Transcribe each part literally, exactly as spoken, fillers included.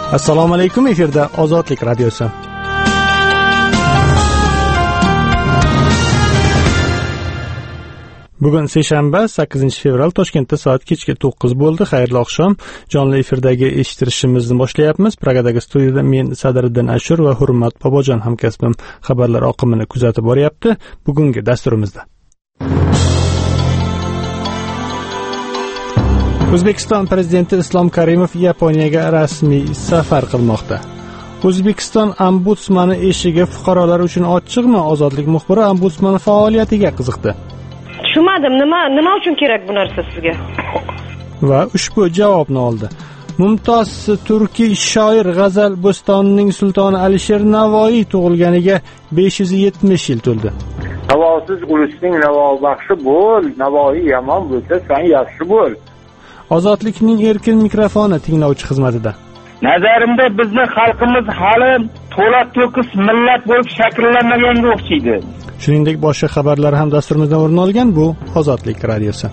Assalomu alaykum, efirda Ozodlik radiosi. Bugun seshanba, sakkizinchi fevral, Toshkentda soat kechki to'qqiz bo'ldi. Xayrli oqshom. Jonli efirdagi eshittirishimizni boshlayapmiz. Pragadagi studiyada men Sadriddin Ashur va Hurmat Bobojon hamkasbim xabarlar oqimini kuzatib boryapti. Bugungi dasturimizda O'zbekiston prezidenti Islom Karimov Yaponiyaga rasmiy safar qilmoqda. O'zbekiston ombudsmani eshigi fuqarolar uchun ochiqmi? Ozodlik muxbiri ombudsman faoliyatiga qiziqdi. Tushunmadim, nima nima uchun kerak bu narsa sizga? Va ushbu javobni oldi. Mumtoz turkiy shoir G'azal Bo'stonining sultoni Alisher Navoiy tug'ilganiga besh yuz yetmish yil to'ldi. Navosiz ulusning navobaxshi bo'l, Navoiy yomon bo'lsa, sen yaxshi bo'l. Ozodlikning erkin mikrofoni tinglovchi xizmatida. Nazarimda bizni xalqimiz hali to'la to'kis millat bo'lib shakllanmaganga o'xshaydi. Shuningdek, boshqa xabarlar ham dasturimizda o'rin olgan. Bu Ozodlik radiosi.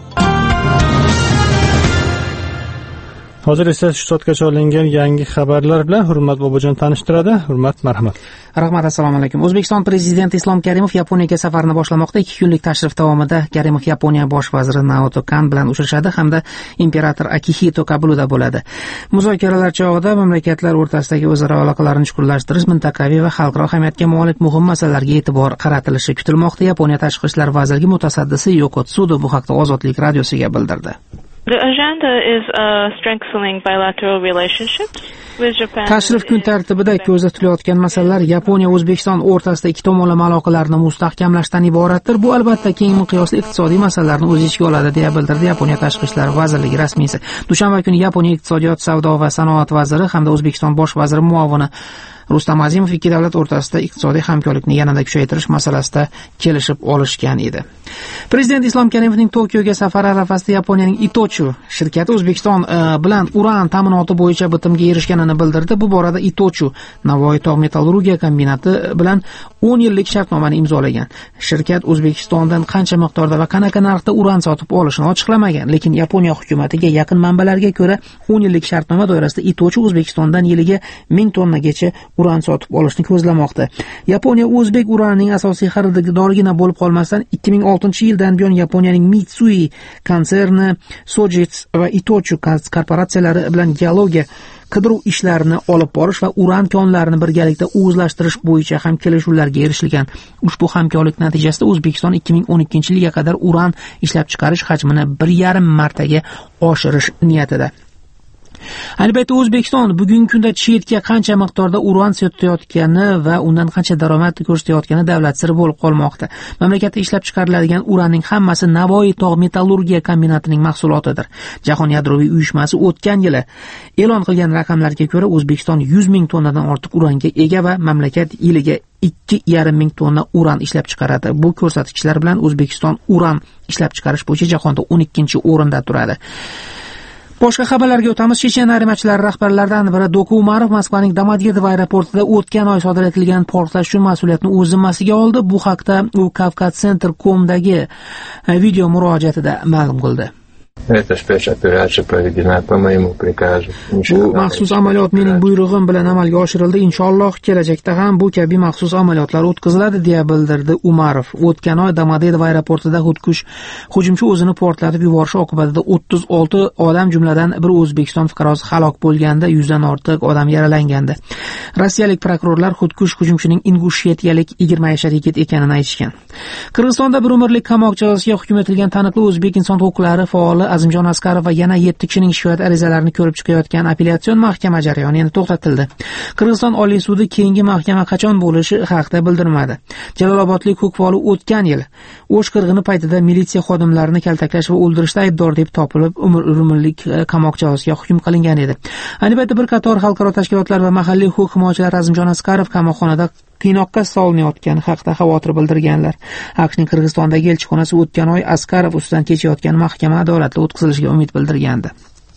Hozir esa shu soatgacha olingan yangi xabarlar bilan Hurmat Bobojon tanishtiradi. Hurmat, marhamat. Rahmat, assalomu alaykum. O'zbekiston prezidenti Islom Karimov Yaponiyaga safarini boshlamoqda. ikki kunlik tashrif davomida Karimov Yaponiya bosh vaziri Naoto Kan bilan uchrashadi hamda imperator Akihito qabulida bo'ladi. Muzokaralar chog'ida mamlakatlar o'rtasidagi o'zaro aloqalarni chuqurlashtirish, mintaqaviy va xalqaro ahamiyatga molik muhim masalalarga e'tibor qaratilishi kutilmoqda. Yaponiya tashqi ishlar vazirligi mutasaddisi Yoko Tsudo bu haqda Ozodlik radiosiga bildirdi. The agenda is uh, strengthening bilateral relationships with Japan. Tashrif kun tartibida ko'zda tutilayotgan masalalar Yaponiya O'zbekiston o'rtasida ikki tomonlama aloqalarni mustahkamlashdan iboratdir. Bu albatta keng miqyosli iqtisodiy masalalarni o'z ichiga oladi, deya bildirdi Yaponiya tashqi ishlar vazirligi rasmiysi. Dushanba kuni Yaponiya iqtisodiyot, savdo va sanoat vaziri hamda O'zbekiston bosh vaziri muovini Rustam Azimov ikki davlat o'rtasida iqtisodiy hamkorlikni yanada kuchaytirish masalasida kelishib olishgan edi. Prezident Islom Karimovning Tokioga safari arafasida Yaponiyaning Itochu shirkati O'zbekiston bilan uran ta'minoti bo'yicha bitimga erishganini bildirdi. Bu borada Itochu Navoiy tog' metallurgiya kombinati bilan o'n yillik shartnomani imzolagan. Shirkat O'zbekistondan qancha miqdorda va qanaqa narxda uran sotib olishini ochiqlamagan, lekin Yaponiya hukumatiga yaqin manbalarga ko'ra o'n yillik shartnoma doirasida Itochu O'zbekistondan yiliga ming tonnagacha uran sotib olishni ko'zlamoqda. Yaponiya o'zbek uranining asosiy xaridorigina bo'lib qolmasdan ikki ming oltinchi yildan buyon Yaponiyaning Mitsui konserni, Sojitz va Itochu korporatsiyalari bilan geologiya qidiruv ishlarini olib borish va uran konlarini birgalikda o'zlashtirish bo'yicha ham kelishuvlarga erishilgan. Ushbu hamkorlik natijasida O'zbekiston ikki ming o'n ikkinchi yilga qadar uran ishlab chiqarish hajmini bir yarim martaga oshirish niyatida. Albatta O'zbekiston bugungi kunda chetga qancha miqdorda uran sotayotgani va undan qancha daromad ko'rsatayotgani davlat siri bo'lib qolmoqda. Mamlakatda ishlab chiqariladigan uranning hammasi Navoiy tog' metallurgiya kombinatining mahsulotidir. Jahon yadroviy uyushmasi o'tgan yili e'lon qilgan raqamlarga ko'ra O'zbekiston yuz ming tonnadan ortiq uranga ega va mamlakat yiliga ikki yarim ming tonna uran ishlab chiqaradi. Bu ko'rsatkichlar bilan O'zbekiston uran ishlab chiqarish bo'yicha jahonda o'n ikkinchi o'rinda turadi. Boshqa xabarlarga o'tamiz. Chechen armiyachilari rahbarlaridan biri Doku Umarov Moskvaning Domodedovo aeroportida o'tgan oy sodir etilgan portlash uchun mas'uliyatni o'z zimmasiga oldi. Bu haqda u Kavkaz Center nokta com'dagi video murojaatida ma'lum qildi. Эта спецоперация проведена по моему приказу. Bu maxsus amaliyot mening buyrug'im bilan amalga oshirildi. Inshaalloh kelajakda ham bu kabi maxsus amaliyotlar o'tkaziladi, deya bildirdi Umarov. O'tgan oy Domodedovo aeroportida xudkush hujumchi o'zini portlatib yuborishi oqibatida o'ttiz olti odam, jumladan bir O'zbekiston fuqarosi halok bo'lganda, yuzdan ortiq odam yaralangandi. Rossiyalik prokurorlar xudkush hujumchining ingushetiyalik yigirma yoshli yigit ekanini aytishgan. Qirg'izistonda bir umrlik qamoq jazosiga hukm etilgan taniqli o'zbek inson huquqlari faoli Azimjon Askarov va yana yetti kishining shikoyat arizalarini ko'rib chiqayotgan apellyatsiyon mahkama jarayoni endi to'xtatildi. Qirg'iziston Oliy sudi keyingi mahkama qachon bo'lishi haqida bildirmadi. Jalolobodlik huquq faoli o'tgan yil O'sh qirg'ini paytida militsiya xodimlarini kaltaklash va o'ldirishda aybdor deb topilib, umrlik qamoq jazosiga hukm qilingan edi. Ayni paytda bir qator xalqaro tashkilotlar va mahalliy huquq himoyachilar Azimjon Askarov qamoqxonada qiynoqqa solinayotgani haqida xavotir bildirganlar. AQShning Qirg'izistondagi elchixonasi o'tgan oy Askarov ustidan kechayotgan mahkama adolatli o'tkazilishiga umid bildirgandi.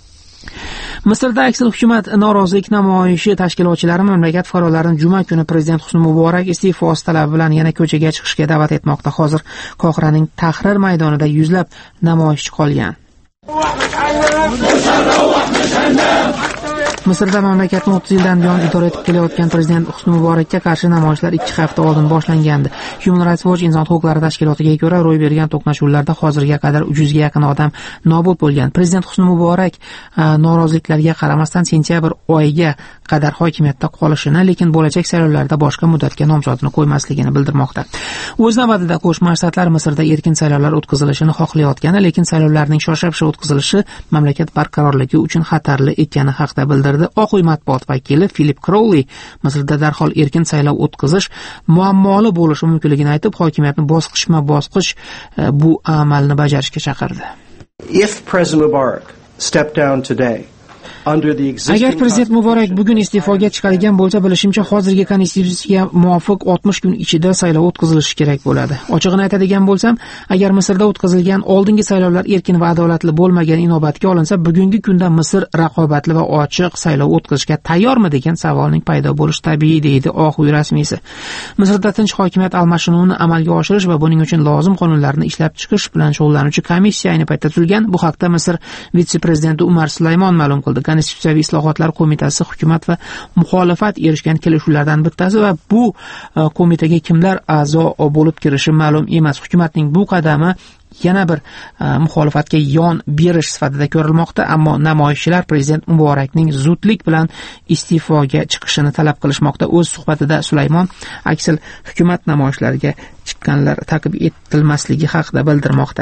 Misrda aksil hukumat norozilik namoyishi tashkilotchilari mamlakat fuqarolarini juma kuni prezident Husni Muborak iste'fosi talabi bilan yana ko'chaga chiqishga da'vat etmoqda. Hozir Qohiraning Tahrir maydonida yuzlab namoyishchi qolgan. Misrda mamlakatni o'ttiz yildan buyon idora etib kelayotgan prezident Husni Muborakka qarshi namoyishlar ikki hafta oldin boshlangandi. Human Rights Watch inson huquqlari tashkilotiga ko'ra, ro'y bergan to'qnashuvlarda hozirga qadar uch yuzga yaqin odam nobud bo'lgan. Prezident Husni Muborak noroziliklarga qaramasdan sentyabr oyiga qadar hokimiyatda qolishini, lekin bo'lajak saylovlarda boshqa muddatga nomzodini qo'ymasligini bildirmoqda. O'z navbatida Qo'shma Shtatlar Misrda erkin saylovlar o'tkazilishini xohlayotgani, lekin saylovlarning shosha-pisha o'tkazilishi mamlakat barqarorligi uchun xatarli ekani haqida bildirdi. Oq uy matbuot vakili Philip Crowley Misrda darhol erkin saylov o'tkazish muammoli bo'lishi mumkinligini aytib, hokimiyatni bosqichma-bosqich bu amalni bajarishga chaqirdi. If President Mubarak stepped down today, agar prezident Muborak bugun iste'foga chiqadigan bo'lsa, bilishimcha hozirgi konstitutsiyaga muvofiq oltmish kun ichida saylov o'tkazilishi kerak bo'ladi. Ochig'ini aytadigan bo'lsam, agar Misrda o'tkazilgan oldingi saylovlar erkin va adolatli bo'lmagan inobatga olinsa, bugungi kunda Misr raqobatli va ochiq saylov o'tkazishga tayyormi degan savolning paydo bo'lishi tabiiy, deydi Oq uy rasmiysi. Misrda tinch hokimiyat almashinuvini amalga oshirish va buning uchun lozim qonunlarni ishlab chiqish bilan shug'ullanuvchi komissiya ayni paytda tuzilgan. Bu haqda Misr vitse-prezidenti Umar Sulaymon ma'lum qildi. Konstitutsiyaviy islohotlar qo'mitasi hukumat va muxolifat erishgan kelishuvlardan bittasi va bu qo'mitaga kimlar a'zo bo'lib kirishi ma'lum emas. Hukumatning bu qadami yana bir muxolifatga yon berish sifatida ko'rilmoqda, ammo namoyishchilar prezident Muborakning zudlik bilan iste'foga chiqishini talab qilishmoqda. O'z suhbatida Sulaymon aksal hukumat namoyishlariga chiqqanlar ta'qib etilmasligi haqida bildirmoqda.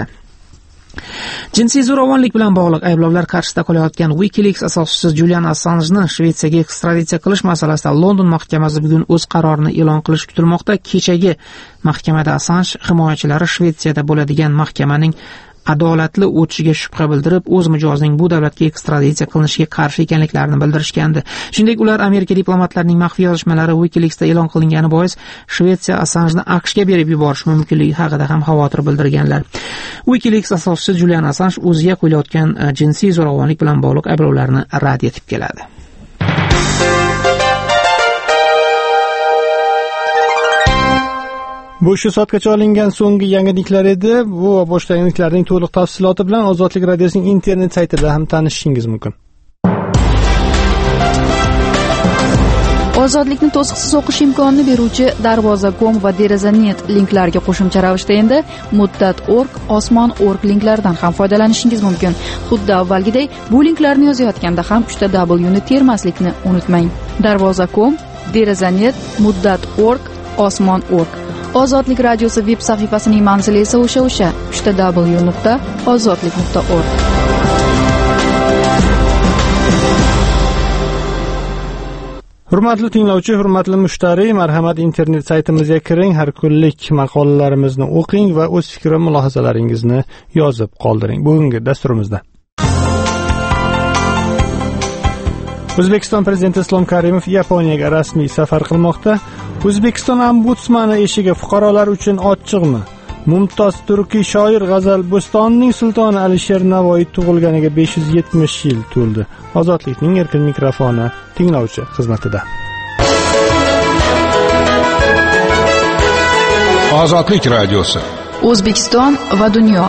Jinsiy zo'ravonlik bilan bog'liq ayblovlar qarshisida qolayotgan WikiLeaks asoschisi Julian Assanjni Shvetsiyaga ekstraditsiya qilish masalasida London mahkamasi bugun o'z qarorini e'lon qilishi kutilmoqda. Kechagi mahkamada Assanj himoyachilari Shvetsiyada bo'ladigan mahkamaning adolatli o'tishiga shubha bildirib, o'z mijozining bu davlatga ekstraditsiya qilinishiga qarshi ekanliklarini bildirishgandi. Shuningdek, ular Amerika diplomatlarining maxfiy yozishmalari WikiLeaksda e'lon qilingani bois Shvetsiya Assanjni AQShga berib yuborish mumkinligi haqida ham xavotir bildirganlar. WikiLeaks asoschisi Julian Assanj o'ziga qo'yilayotgan jinsiy zo'ravonlik bilan bog'liq ayblovlarni rad etib keladi. Bu shu soatgacha olingan so'nggi yangiliklar edi. Bu va boshqa yangiliklarning to'liq tafsiloti bilan Ozodlik radiosining internet saytida ham tanishishingiz mumkin. Ozodlikni to'siqsiz o'qish imkonini beruvchi darvoza nokta com va deraza nokta net linklarga qo'shimcha ravishda endi muddat nokta org, osmon nokta org linklaridan ham foydalanishingiz mumkin. Xuddi avvalgidek bu linklarni yozayotganda ham uchta W ni termaslikni unutmang. darvoza nokta com, deraza nokta net, muddat nokta org, osmon nokta org. Ozodlik radiosi veb sahifasining manzili esa o'sha-o'sha uchta W nuqta ozodlik nuqta org. Hurmatli tinglovchi, hurmatli mushtariy, marhamat internet saytimizga kiring, har kunlik maqolalarimizni o'qing va o'z fikr va mulohazalaringizni yozib qoldiring. Bugungi dasturimizda O'zbekiston prezidenti Islom Karimov Yaponiyaga rasmiy safar qilmoqda. O'zbekiston ombudsmani eshigi fuqarolar uchun ochiqmi? Mumtoz turkiy shoir G'azal Bo'stonining sultoni Alisher Navoiy tug'ilganiga besh yuz yetmish yil to'ldi. Ozodlikning erkin mikrofoni tinglovchi xizmatida. Ozodlik radiosi. O'zbekiston va dunyo.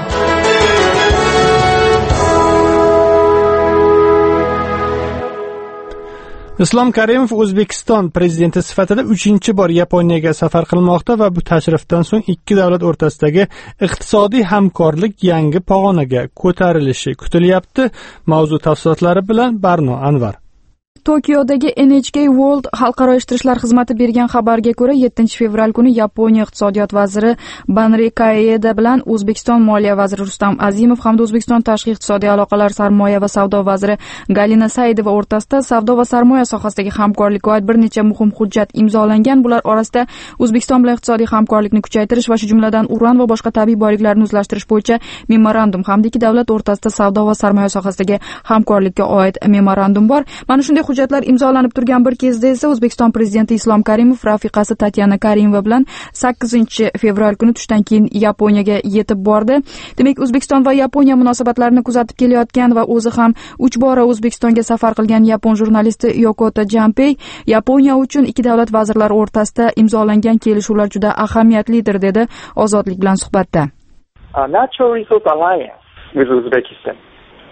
Islom Karimov O'zbekiston prezidenti sifatida uchinchi bor Yaponiyaga safar qilmoqda va bu tashrifdan so'ng ikki davlat o'rtasidagi iqtisodiy hamkorlik yangi pog'onaga ko'tarilishi kutilyapti. Mavzu tafsilotlari bilan Barno Anvar. Tokiodagi N H K World xalqaro ishtirishlar xizmati bergan xabarga ko'ra, yettinchi fevral kuni Yaponiya iqtisodiyot vaziri Banri Kaeda bilan O'zbekiston moliya vaziri Rustam Azimov hamda O'zbekiston tashqi iqtisodiy aloqalar, sarmoya va savdo vaziri Galina Saidova o'rtasida savdo va sarmoya sohasidagi hamkorlikka oid bir necha muhim hujjat imzolangan. Bular orasida O'zbekiston bilan iqtisodiy hamkorlikni kuchaytirish va shu jumladan uran va boshqa tabiiy boyliklarni o'zlashtirish bo'yicha memorandum hamda ikki davlat o'rtasida savdo va sarmoya sohasidagi hamkorlikka oid memorandum bor. Mana shunday hujjatlar imzolanib turgan bir kezda esa O'zbekiston prezidenti Islom Karimov rafiqasi Tatyana Karimova bilan sakkizinchi fevral kuni tushdan keyin Yaponiyaga yetib bordi. Demak, O'zbekiston va Yaponiya munosabatlarini kuzatib kelayotgan va o'zi ham uch bora O'zbekistonga safar qilgan yapon jurnalisti Yokota Janpei Yaponiya uchun ikki davlat vazirlari o'rtasida imzolangan kelishuvlar juda ahamiyatlidir dedi Ozodlik bilan suhbatda. A natural resource alliance with Uzbekistan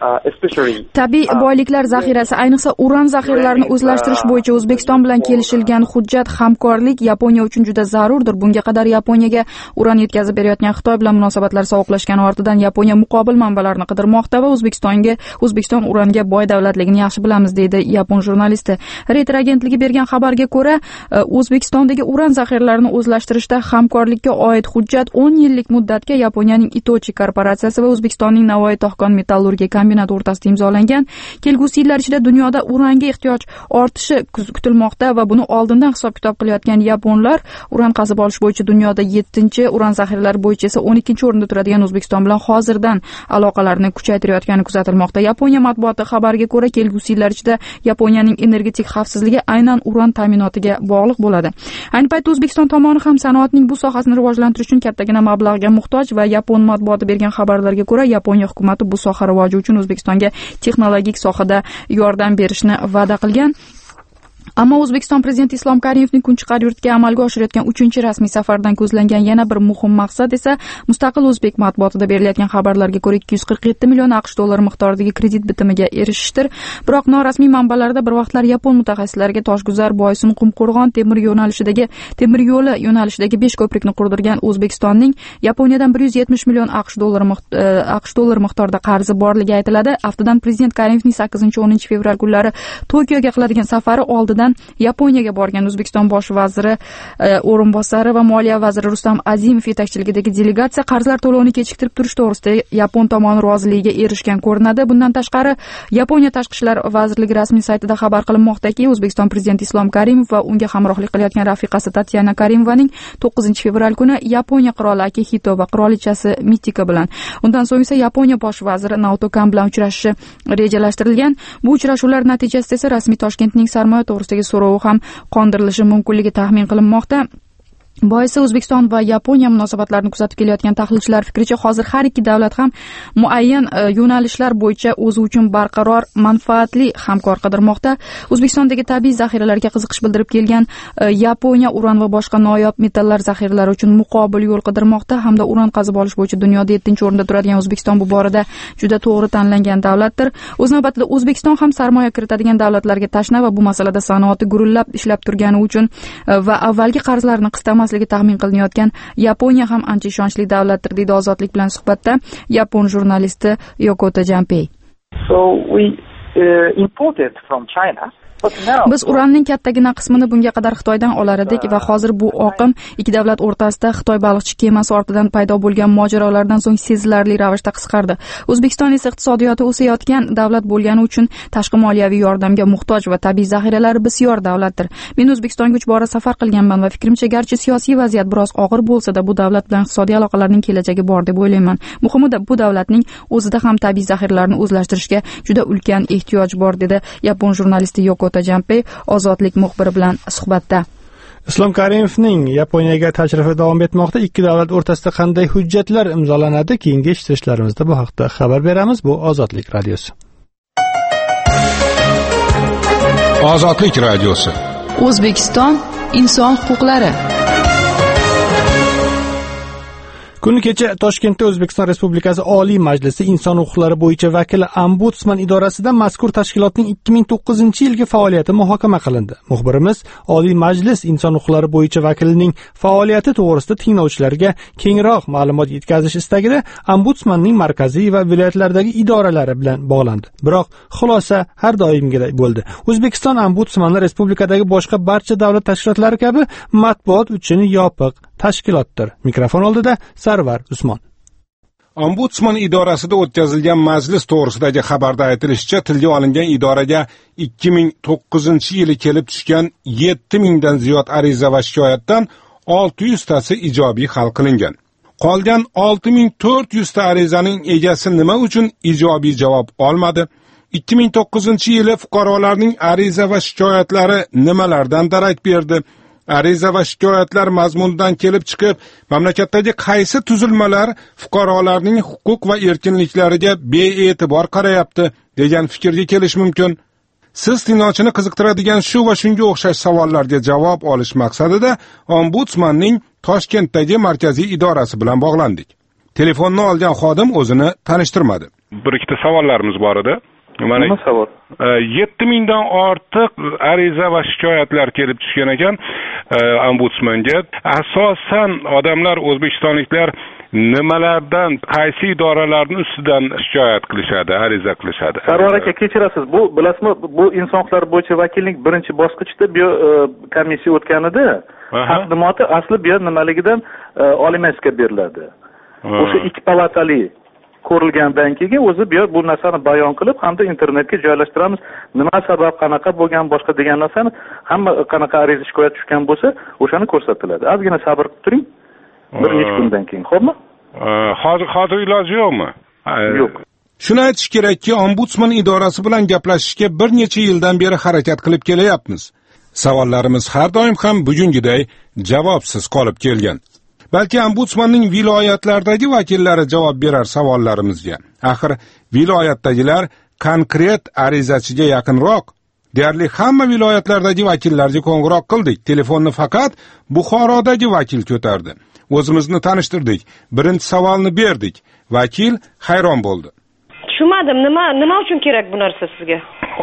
tabiiy boyliklar zaxirasi, ayniqsa uran zaxiralarini o'zlashtirish bo'yicha O'zbekiston bilan kelishilgan hujjat hamkorlik Yaponiya uchun juda zarurdir. Bunga qadar Yaponiyaga uran yetkazib berayotgan Xitoy bilan munosabatlar sovuqlashgani ortidan Yaponiya muqobil manbalarni qidirmoqda va O'zbekistonga O'zbekiston uranga boy davlatligini yaxshi bilamiz, deydi yapon jurnalisti. Reuters agentligi bergan xabarga ko'ra, O'zbekistondagi uran zaxiralarini o'zlashtirishda hamkorlikka oid hujjat o'n yillik muddatga Yaponiyaning Itochi korporatsiyasi va O'zbekistonning Navoiy Tohkon metallurgiya kombinati o'rtasida imzolangan. Kelgusi yillar ichida dunyoda uranga ehtiyoj ortishi kutilmoqda va buni oldindan hisob-kitob qilayotgan yaponlar uran qazib olish bo'yicha dunyoda yettinchi, uran zaxiralari bo'yicha esa o'n ikkinchi o'rinda turadigan O'zbekiston bilan hozirdan aloqalarni kuchaytirayotgani kuzatilmoqda. Yaponiya matbuoti xabarga ko'ra, kelgusi yillar ichida Yaponiyaning energetik xavfsizligi aynan uran ta'minotiga bog'liq bo'ladi. Ayni paytda O'zbekiston tomoni ham sanoatning bu sohasini rivojlantirish uchun kattagina mablag'ga muhtoj va yapon matbuoti bergan xabarlarga ko'ra, Yaponiya hukumati bu soha rivoji uchun O'zbekistonga texnologik sohada yordam berishni va'da qilgan. Ammo O'zbekiston prezidenti Islom Karimovning Kunchiqar yurtiga amalga oshirayotgan uchinchi rasmiy safardan ko'zlangan yana bir muhim maqsad esa mustaqil o'zbek matbuotida berilayotgan xabarlarga ko'ra ikki yuz qirq yetti million AQSh dollari miqdoridagi kredit bitimiga erishishdir. Biroq norasmiy manbalarda bir vaqtlar yapon mutaxassislariga Toshguzar, Boysun, Qumqo'rg'on temir yo'nalishidagi temir yo'li yo'nalishidagi besh ko'prikni qurdirgan O'zbekistonning Yaponiyadan bir yuz yetmish million AQSh dollari AQSh dollari miqdorida qarzi borligi aytiladi. Aftidan prezident Karimovning sakkizinchi o'ninchi fevral kunlari Tokioga qiladigan safari oldidan Yaponiyaga borgan O'zbekiston bosh vaziri o'rinbosari va moliya vaziri Rustam Azimov yetakchiligidagi delegatsiya qarzlar to'lovini kechiktirib turish to'g'risida yapon tomoni roziligiga erishgan ko'rinadi. Bundan tashqari, Yaponiya tashqi ishlar vazirligi rasmiy saytida xabar qilinmoqdaki, O'zbekiston prezidenti Islom Karimov va unga hamrohlik qilayotgan rafiqasi Tatyana Karimovaning to'qqizinchi fevral kuni Yaponiya qiroli Akihito va qirolichasi Mitika bilan, undan so'ng esa Yaponiya bosh vaziri Naoto Kan bilan uchrashishi rejalashtirilgan. Bu uchrashuvlar natijasida esa rasmiy Toshkentning sarmoya to'g'risidagi so'rovi ham qondirilishi mumkinligi taxmin qilinmoqda. Boisi O'zbekiston va Yaponiya munosabatlarini kuzatib kelayotgan tahlilchilar fikricha, hozir har ikki davlat ham muayyan yo'nalishlar bo'yicha o'zi uchun barqaror manfaatli hamkor qidirmoqda. O'zbekistondagi tabiiy zaxiralarga qiziqish bildirib kelgan Yaponiya uran va boshqa noyob metallar zaxiralari uchun muqobil yo'l qidirmoqda hamda uran qazib olish bo'yicha dunyoda yettinchi o'rinda turadigan O'zbekiston bu borada juda to'g'ri tanlangan davlatdir. O'z navbatida O'zbekiston ham sarmoya kiritadigan davlatlarga tashna va bu masalada sanoati gurullab ishlab turgani uchun va avvalgi qarzlarni qistama taxmin qilinayotgan Yaponiya ham ancha ishonchli davlatdir, deydi Ozodlik bilan suhbatda yapon jurnalisti Yokota Janpei. So we uh, imported from China. Biz uranning kattagina qismini bunga qadar Xitoydan olar edik va hozir bu oqim ikki davlat o'rtasida Xitoy baliqchi kemasi ortidan paydo bo'lgan mojarolardan so'ng sezilarli ravishda qisqardi. O'zbekiston esa iqtisodiyoti o'sayotgan davlat bo'lgani uchun tashqi moliyaviy yordamga muhtoj va tabiiy zaxiralari bisyor davlatdir. Men O'zbekistonga uch bora safar qilganman va fikrimcha, garchi siyosiy vaziyat biroz og'ir bo'lsa-da, bu davlat bilan iqtisodiy aloqalarning kelajagi bor deb o'ylayman. Muhimi, bu davlatning o'zida ham tabiiy zaxiralarni o'zlashtirishga juda ulkan ehtiyoj bor, dedi yapon jurnalisti Yoko Janpei Ozodlik muxbiri bilan suhbatda. Islom Karimovning Yaponiyaga tashrifi davom etmoqda. Ikki davlat o'rtasida qanday hujjatlar imzolanadi? Keyingi eshittirishlarımizda bu haqda xabar beramiz. Bu Ozodlik radiosi. Ozodlik radiosi. O'zbekiston inson huquqlari. Kuni kecha Toshkentda O'zbekiston Respublikasi Oliy Majlisi Inson huquqlari bo'yicha vakili Ombudsman idorasida mazkur tashkilotning ikki ming to'qqizinchi yilgi faoliyati muhokama qilindi. Muxbirimiz Oliy Majlis Inson huquqlari bo'yicha vakilining faoliyati to'g'risida tinglovchilarga kengroq ma'lumot yetkazish istagida Ombudsmanning markaziy va viloyatlardagi idoralari bilan bog'landi. Biroq xulosa har doimgidek bo'ldi. O'zbekiston Ombudsmani respublikadagi boshqa barcha davlat tashkilotlari kabi matbuot uchun yopiq tashkilotdir. Mikrofon oldida Sarvar Usmon. Ombudsman idorasida o'tkazilgan majlis to'g'risidagi xabarda aytilishicha, tilga olingan idoraga ikki ming to'qqizinchi yili kelib tushgan yetti mingdan ziyod ariza va shikoyatdan olti yuz tasi ijobiy hal qilingan. Qolgan olti ming to'rt yuz ta arizaning egasi nima uchun ijobiy javob olmadi? ikki ming to'qqizinchi yili fuqarolarning ariza va shikoyatlari nimalardan darak berdi? Ariza va shikoyatlar mazmunidan kelib chiqib, mamlakatdagi qaysi tuzilmalar fuqarolarning huquq va erkinliklariga bee'tibor qarayapti degan fikrga kelish mumkin. Siz tinglovchini qiziqtiradigan shu va shunga o'xshash savollarga javob olish maqsadida Ombudsmanning Toshkentdagi markaziy idorasi bilan bog'landik. Telefonni olgan xodim o'zini tanishtirmadi. bir ikkita savollarimiz bor edi. Mana nima savol? yetti mingdan ortiq ariza va shikoyatlar kelib tushgan ekan ombudsmanga. Asosan odamlar, o'zbekistonliklar nimalardan, qaysi idoralarning ustidan shikoyat qilishadi, ariza qilishadi? Sarvar aka, kechirasiz. Bu bilasizmi, bu inson huquqlari bo'yicha vakillik birinchi bosqichda bu komissiya o'tganida taqdimoti asli bu nimaligidan Oliy Majlisga beriladi. O'sha ikki palatali ko'rilgandan keyin o'zi bu bu narsani bayon qilib, hamda internetga joylashtiramiz. Nima sabab, qanaqa bo'lgan, boshqa degan narsani, hamma qanaqa ariza shikoyat tushgan bo'lsa, o'shani ko'rsatiladi. Ozgina sabr qilib turing. Bir necha kundan keyin, xo'pmi? Hozir hozir iloji yo'qmi? Yo'q. Shuni aytish kerakki, ombudsman idorasi bilan gaplashishga bir necha yildan beri harakat qilib kelyapmiz. Savollarimiz har doim ham bugungiday javobsiz qolib kelgan. Balki ombudsmanning viloyatlardagi vakillari javob berar savollarimizga. Axir viloyatdagilar konkret arizachiga yaqinroq. Deyarli hamma viloyatlardagi vakillarga qo'ng'iroq qildik. Telefonni faqat Buxorodagi vakil ko'tardi. O'zimizni tanishtirdik. Birinchi savolni berdik. Vakil hayron bo'ldi. Tushunmadim, nima nima uchun kerak bu narsa sizga?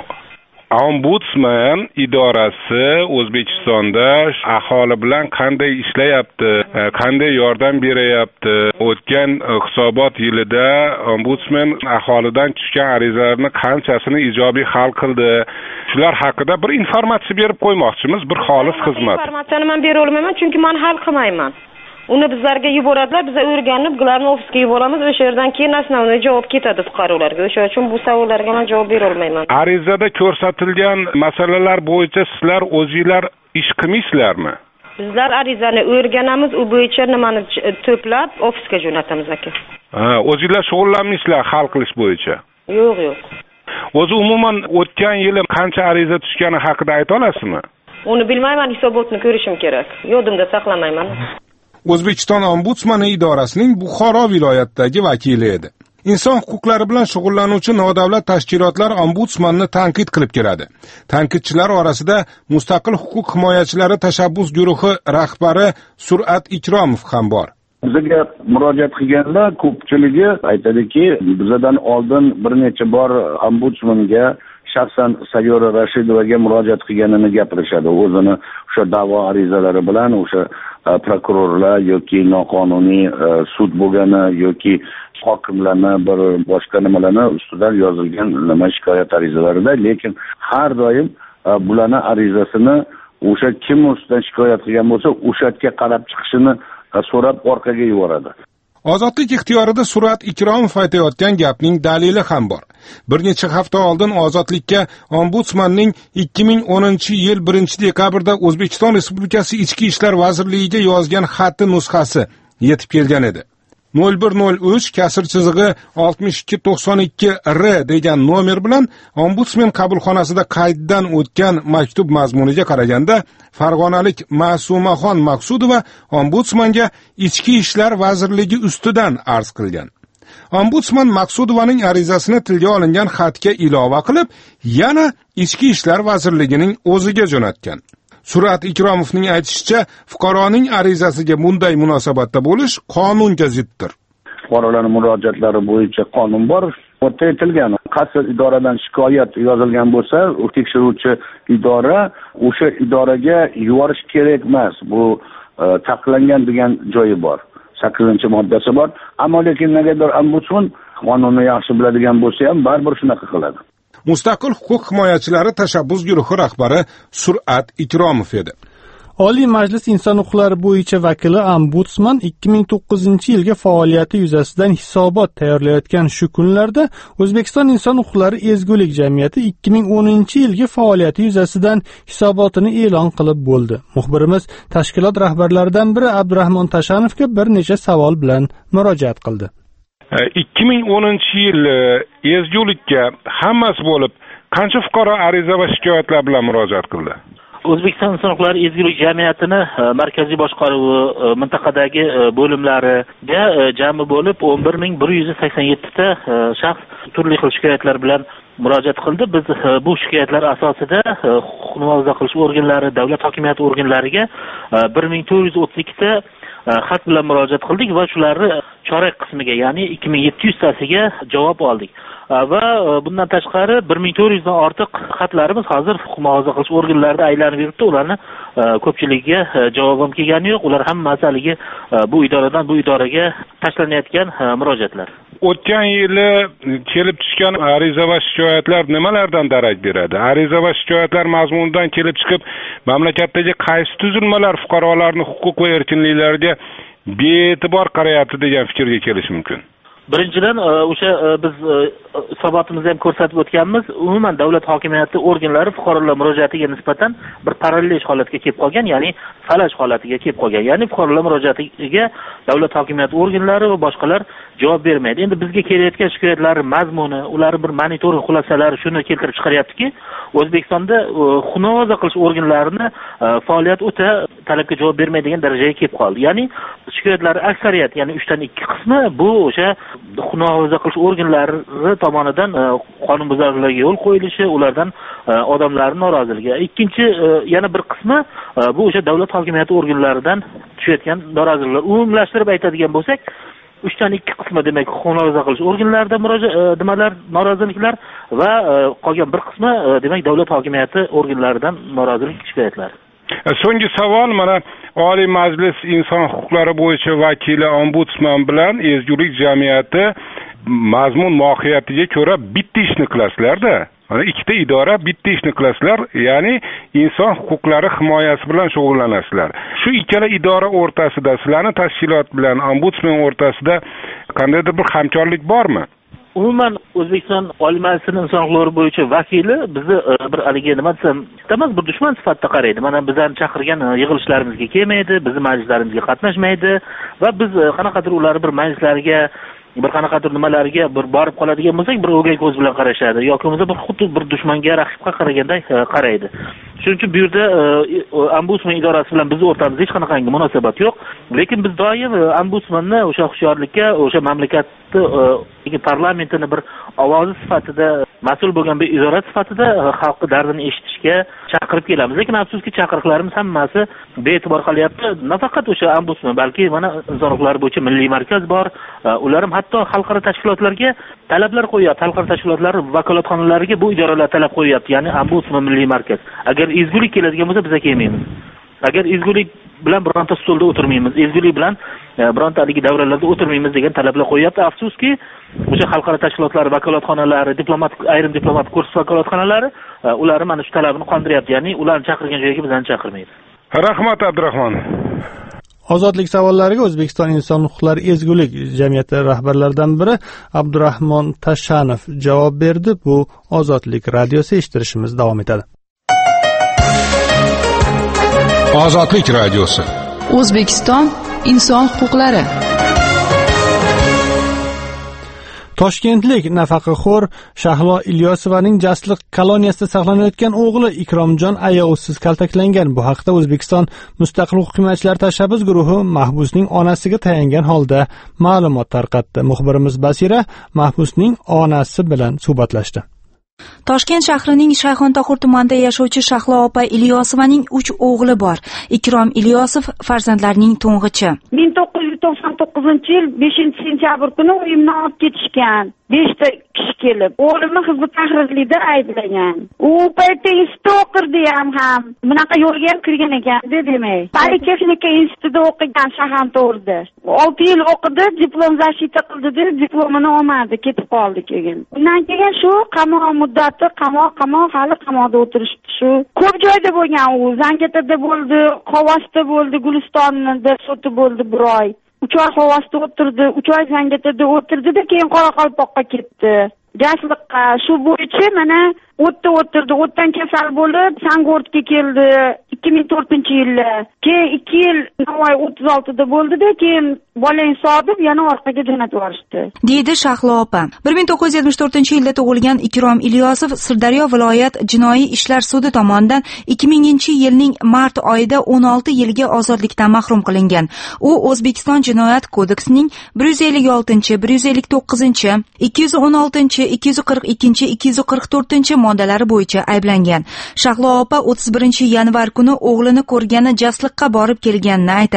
Ombudsman idorasi O'zbekistonda aholi bilan qanday ishlayapti, qanday yordam berayapti? O'tgan hisobot yilida ombudsman aholidan tushgan arizalarni qanchasini ijobiy hal qildi? Shular haqida bir informatsiya berib qo'ymoqchimiz, bir xolis xizmat. Informatsiyani men bera olmayman, chunki men hal qilmayman. Uni bizlarga yuboradilar, biz o'rganib, bularni ofisga yuboramiz, o'sha yerdan keyin asnovni javob ketadi fuqarolarga. O'sha uchun bu savollarga men javob bera olmayman. Arizada ko'rsatilgan masalalar bo'yicha sizlar o'zingizlar ish qilmaysizlarmi? Bizlar arizani o'rganamiz, u bo'yicha nimani to'plab ofisga jo'natamiz aka. Ha, o'zingizlar shug'ullanmaysizlar hal qilish bo'yicha? Yo'q, yo'q. O'zi umuman o'tgan yili qancha ariza tushgani haqida ayta olasizmi? Uni bilmayman, hisobotni ko'rishim kerak. Yodimda saqlamayman. O'zbekiston ombudsmani idorasining Buxoro viloyatidagi vakili edi. Inson huquqlari bilan shug'ullanuvchi nodavlat tashkilotlar ombudsmanni tanqid qilib keladi. Tanqidchilar orasida Mustaqil huquq himoyachilari tashabbus guruhi rahbari Surat Ikromov ham bor. Bizga murojaat qilganlar ko'pchiligi aytadiki, bizdan oldin bir necha bor ombudsmanga shaxsan Sayyora Rashidovaga murojaat qilganini gapirishadi. O'zini o'sha da'vo arizalari bilan o'sha prokurorlar yoki noqonuniy sud bo'lgani yoki hokimlarni bir boshqa nimalarni ustidan yozilgan nima shikoyat arizalarida, lekin har doim bularni arizasini o'sha kim ustidan shikoyat qilgan bo'lsa, o'sha yerga qarab chiqishini so'rab orqaga yuboradi. Ozodlik ixtiyorida Surat Ikromov aytayotgan gapning dalili ham bor. Bir necha hafta oldin Ozodlikka ombudsmanning ikki ming o'ninchi yil birinchi dekabrda O'zbekiston Respublikasi Ichki ishlar vazirligiga yozgan xati nusxasi yetib kelgan edi. nol bir nol uch kasr chizig'i oltmish ikki to'qson ikki R degan nomer bilan ombudsman qabulxonasida qayddan o'tgan maktub mazmuniga qaraganda Farg'onalik Ma'sumaxon Maqsudova ombudsmanga Ichki ishlar vazirligi ustidan arz qilgan. Ombudsman Maqsudovaning arizasini tilga olingan xatga ilova qilib, yana Ichki ishlar vazirligining o'ziga jo'natgan. Surat Ikromovning aytishicha, fuqaroning arizasiga bunday munosabatda bo'lish qonunga ziddir. Fuqarolarning murojaatlari bo'yicha qonun bor. O'tda aytilgan, qaysi idoradan shikoyat yozilgan bo'lsa, u tekshiruvchi idora o'sha idoraga yuborish kerak emas. Bu taqiqlangan degan joyi bor. sakkizinchi moddasi bor. Ammo lekin negadir ombudsman qonunni yaxshi biladigan bo'lsa ham baribir shunaqa qiladi. Mustaqil huquq himoyachilari tashabbus guruhi rahbari Surat Ikromov edi. Oliy Majlis Inson huquqlari bo'yicha vakili ombudsman ikki ming to'qqizinchi yilga faoliyati yuzasidan hisobot tayyorlayotgan shu kunlarda O'zbekiston Inson huquqlari ezgulik jamiyati ikki ming o'ninchi yilga faoliyati yuzasidan hisobotini e'lon qilib bo'ldi. Muxbirimiz tashkilot rahbarlaridan biri Abdurahmon Tashanovga bir necha savol bilan murojaat qildi. ikki ming o'ninchi yil ezgulikka hammasi bo'lib qancha fuqaro ariza va shikoyatlar bilan murojaat qildi? O'zbekiston Inson huquqlari ezgulik jamiyatini markaziy boshqaruvi mintaqadagi bo'limlariga jami bo'lib o'n bir ming bir yuz sakson yetti ta shaxs turli xil shikoyatlar bilan murojaat qildi. Biz bu shikoyatlar asosida huquqni muhofaza qilish organlari, davlat hokimiyati organlariga bir ming to'rt yuz o'ttiz ikki ta xat bilan murojaat qildik va shularni chorak qismiga, ya'ni ikki ming yetti yuztasiga javob oldik. Va bundan tashqari bir ming to'rt yuzdan ortiq xatlarimiz hozir huquq muhofaza qilish organlarida aylanib yuribdi. Ularni ko'pchiligiga javob ham kelgani yo'q. Ular hammasi haligi bu idoradan bu idoraga tashlanayotgan murojaatlar. O'tgan yili kelib tushgan ariza va shikoyatlar nimalardan darak beradi? Ariza va shikoyatlar mazmunidan kelib chiqib, mamlakatdagi qaysi tuzilmalar fuqarolarning huquq va erkinliklariga bee'tibor qarayapti degan fikrga kelish mumkin? Birinchidan o'sha biz hisobotimizda ham ko'rsatib o'tganmiz, umuman davlat hokimiyati organlari fuqarolar murojaatiga nisbatan bir parallel holatga kelib qolgan, ya'ni falaj holatiga kelib qolgan. Ya'ni fuqarolar murojaatiga davlat hokimiyati organlari va boshqalar javob bermaydi. Endi bizga kelayotgan shikoyatlar mazmuni, ular bir monitoring xulosalari shuni keltirib chiqaryaptiki, O'zbekistonda huquq muhofaza qilish organlarining faoliyati o'ta talabga javob bermaydigan darajaga kelib qoldi. Ya'ni shikoyatlar aksariyat, ya'ni uchdan ikki qismi bu o'sha huquq muhofaza qilish organlari tomonidan qonunbuzarliklarga yo'l qo'yilishi, ulardan odamlarning noroziligi. Ikkinchi yana bir qismi bu o'sha davlat hokimiyati organlaridan tushayotgan noroziliklar. Umumlashtirib aytadigan bo'lsak, uchdan ikki qismi demak huquq muhofaza qilish organlarida murojaat nimalar noroziliklar va qolgan bir qismi demak davlat hokimiyati organlaridan norozilik shikoyatlari. So'nggi savol, mana Oliy Majlis Inson huquqlari bo'yicha vakili ombudsman bilan ezgulik jamiyati mazmun mohiyatiga ko'ra bitta ishni qilasizlar-da. Mana ikkita idora bitta ishni qilasizlar, ya'ni inson huquqlari himoyasi bilan shug'ullanasizlar. Shu ikkala idora o'rtasida, sizlarning tashkilot bilan ombudsman o'rtasida qandaydir bir hamkorlik bormi? Umuman O'zbekiston Oliy Majlisi inson huquqlari bo'yicha vakili bizni bir haligi nima desam, emas bir dushman sifatida qaraydi. Mana bizlarni chaqirgan yig'ilishlarimizga kelmaydi, bizning majlislarimizga qatnashmaydi va biz qanaqadir ular bir majlislariga bir qanaqadir nimalarga bir borib qoladigan bo'lsak, bir o'gay ko'z bilan qarashadi yoki bo'lmasa bir xuddi bir dushmanga, raqibga qaraganday qaraydi. Shuning uchun bu yerda ombudsman idorasi bilan bizning o'rtamizda hech qanaqangi munosabat yo'q. Lekin biz doim ombudsmanni o'sha hushyorlikka, o'sha mamlakatni parlamentini bir ovozi sifatida, mas'ul bo'lgan bir idora sifatida xalqning dardini eshitishga chaqirib kelamiz. Lekin afsuski chaqiriqlarimiz hammasi bee'tibor qolyapti. Nafaqat o'sha ombudsman, balki mana inson huquqlari bo'yicha milliy markaz bor. Ular ham hatto xalqaro tashkilotlarga talablar qo'yapti. Xalqaro tashkilotlar vakolatxonalariga bu idoralar talab qo'yapti, ya'ni ombudsman milliy markaz. Agar ezgulik keladigan bo'lsa, biz kelmaymiz. Agar ezgulik bilan bironta stolda o'tirmaymiz, ezgulik bilan birontaligi davralarda o'tirmaymiz degan talablar qo'yapti. Afsuski, o'sha xalqaro tashkilotlar vakolatxonalari, diplomat ayrim diplomat kurs vakolatxonalari ular mana shu talabini qondiryapti, ya'ni ularni chaqirgan joyga bizlarni chaqirmaydi. Rahmat Abdurahmon. Ozodlik savollariga O'zbekiston inson huquqlari ezgulik jamiyati rahbarlaridan biri Abdurahmon Tashanov javob berdi. Bu Ozodlik radiosi, eshittirishimiz davom etadi. Ozodlik radiosi. O'zbekiston inson huquqlari. Toshkentlik nafaqaxo'r Shahlo Ilyosovaning Jasliq koloniyasida saqlanayotgan o'g'li Ikromjon ayovsiz kaltaklangan. Bu haqda O'zbekiston Mustaqil hukumatchilar tashabbus guruhi mahbusning onasiga tayangan holda ma'lumot tarqatdi. Muxbirimiz Basira mahbusning onasi bilan suhbatlashdi. Toshkent shahrining Shayxontohur tumanida yashovchi Shahlo opa Ilyosovaning uch o'g'li bor. Ikrom Ilyosov farzandlarining to'ng'ichi. ming to'qqiz yuz to'qson to'qqizinchi yil beshinchi sentyabr kuni uyimdan olib ketishgan. beshta kishi kelib, o'g'limni hizb tahrirlikda ayblagan. U paytda institutda o'qirdi ham ham. Bunaqa yo'lga ham kirgan ekan, demak. Politexnika institutida o'qigan Shayxontohurda. olti yil o'qidi, diplom zashita qildi, diplomini olmadi, ketib qoldi keyin. Undan keyin shu qamoq muddati, qamoq, qamoq, hali qamoqda o'tirishdi shu. Ko'p joyda bo'lgan u, Zangiotada bo'ldi, Qovosda bo'ldi, Gulistonda soti bo'ldi bir oy. uch oy Qovosda o'tirdi, uch oy Zangiotada o'tirdi-da, keyin Qoraqalpoqqa ketdi. Jasliqqa shu bo'yicha mana o'tda o'tirdi, o'tdan kasal bo'lib Sangortga keldi ikki ming to'rtinchi yilda. Keyin ikki yil Navoiy o'ttiz oltida bo'ldi-da, keyin bolang sog'ib yana orqaga jo'natib yuborishdi. Deydi Shahlo opa. bir ming to'qqiz yuz yetmish to'rtinchi yilda tug'ilgan Ikrom Ilyosov Sirdaryo viloyat jinoiy ishlar sudi tomonidan ikki minginchi yilning mart oyida o'n olti yilga ozodlikdan mahrum qilingan. U O'zbekiston Jinoyat kodeksining bir yuz ellik oltinchi, bir yuz ellik to'qqizinchi, ikki yuz o'n oltinchi, ikki yuz qirq ikkinchi, ikki yuz qirq to'rtinchi moddalari bo'yicha ayblangan. Shahlo opa o'ttiz birinchi yanvar kuni o'g'lini ko'rgani Jasliqqa borib kelganini aytadi.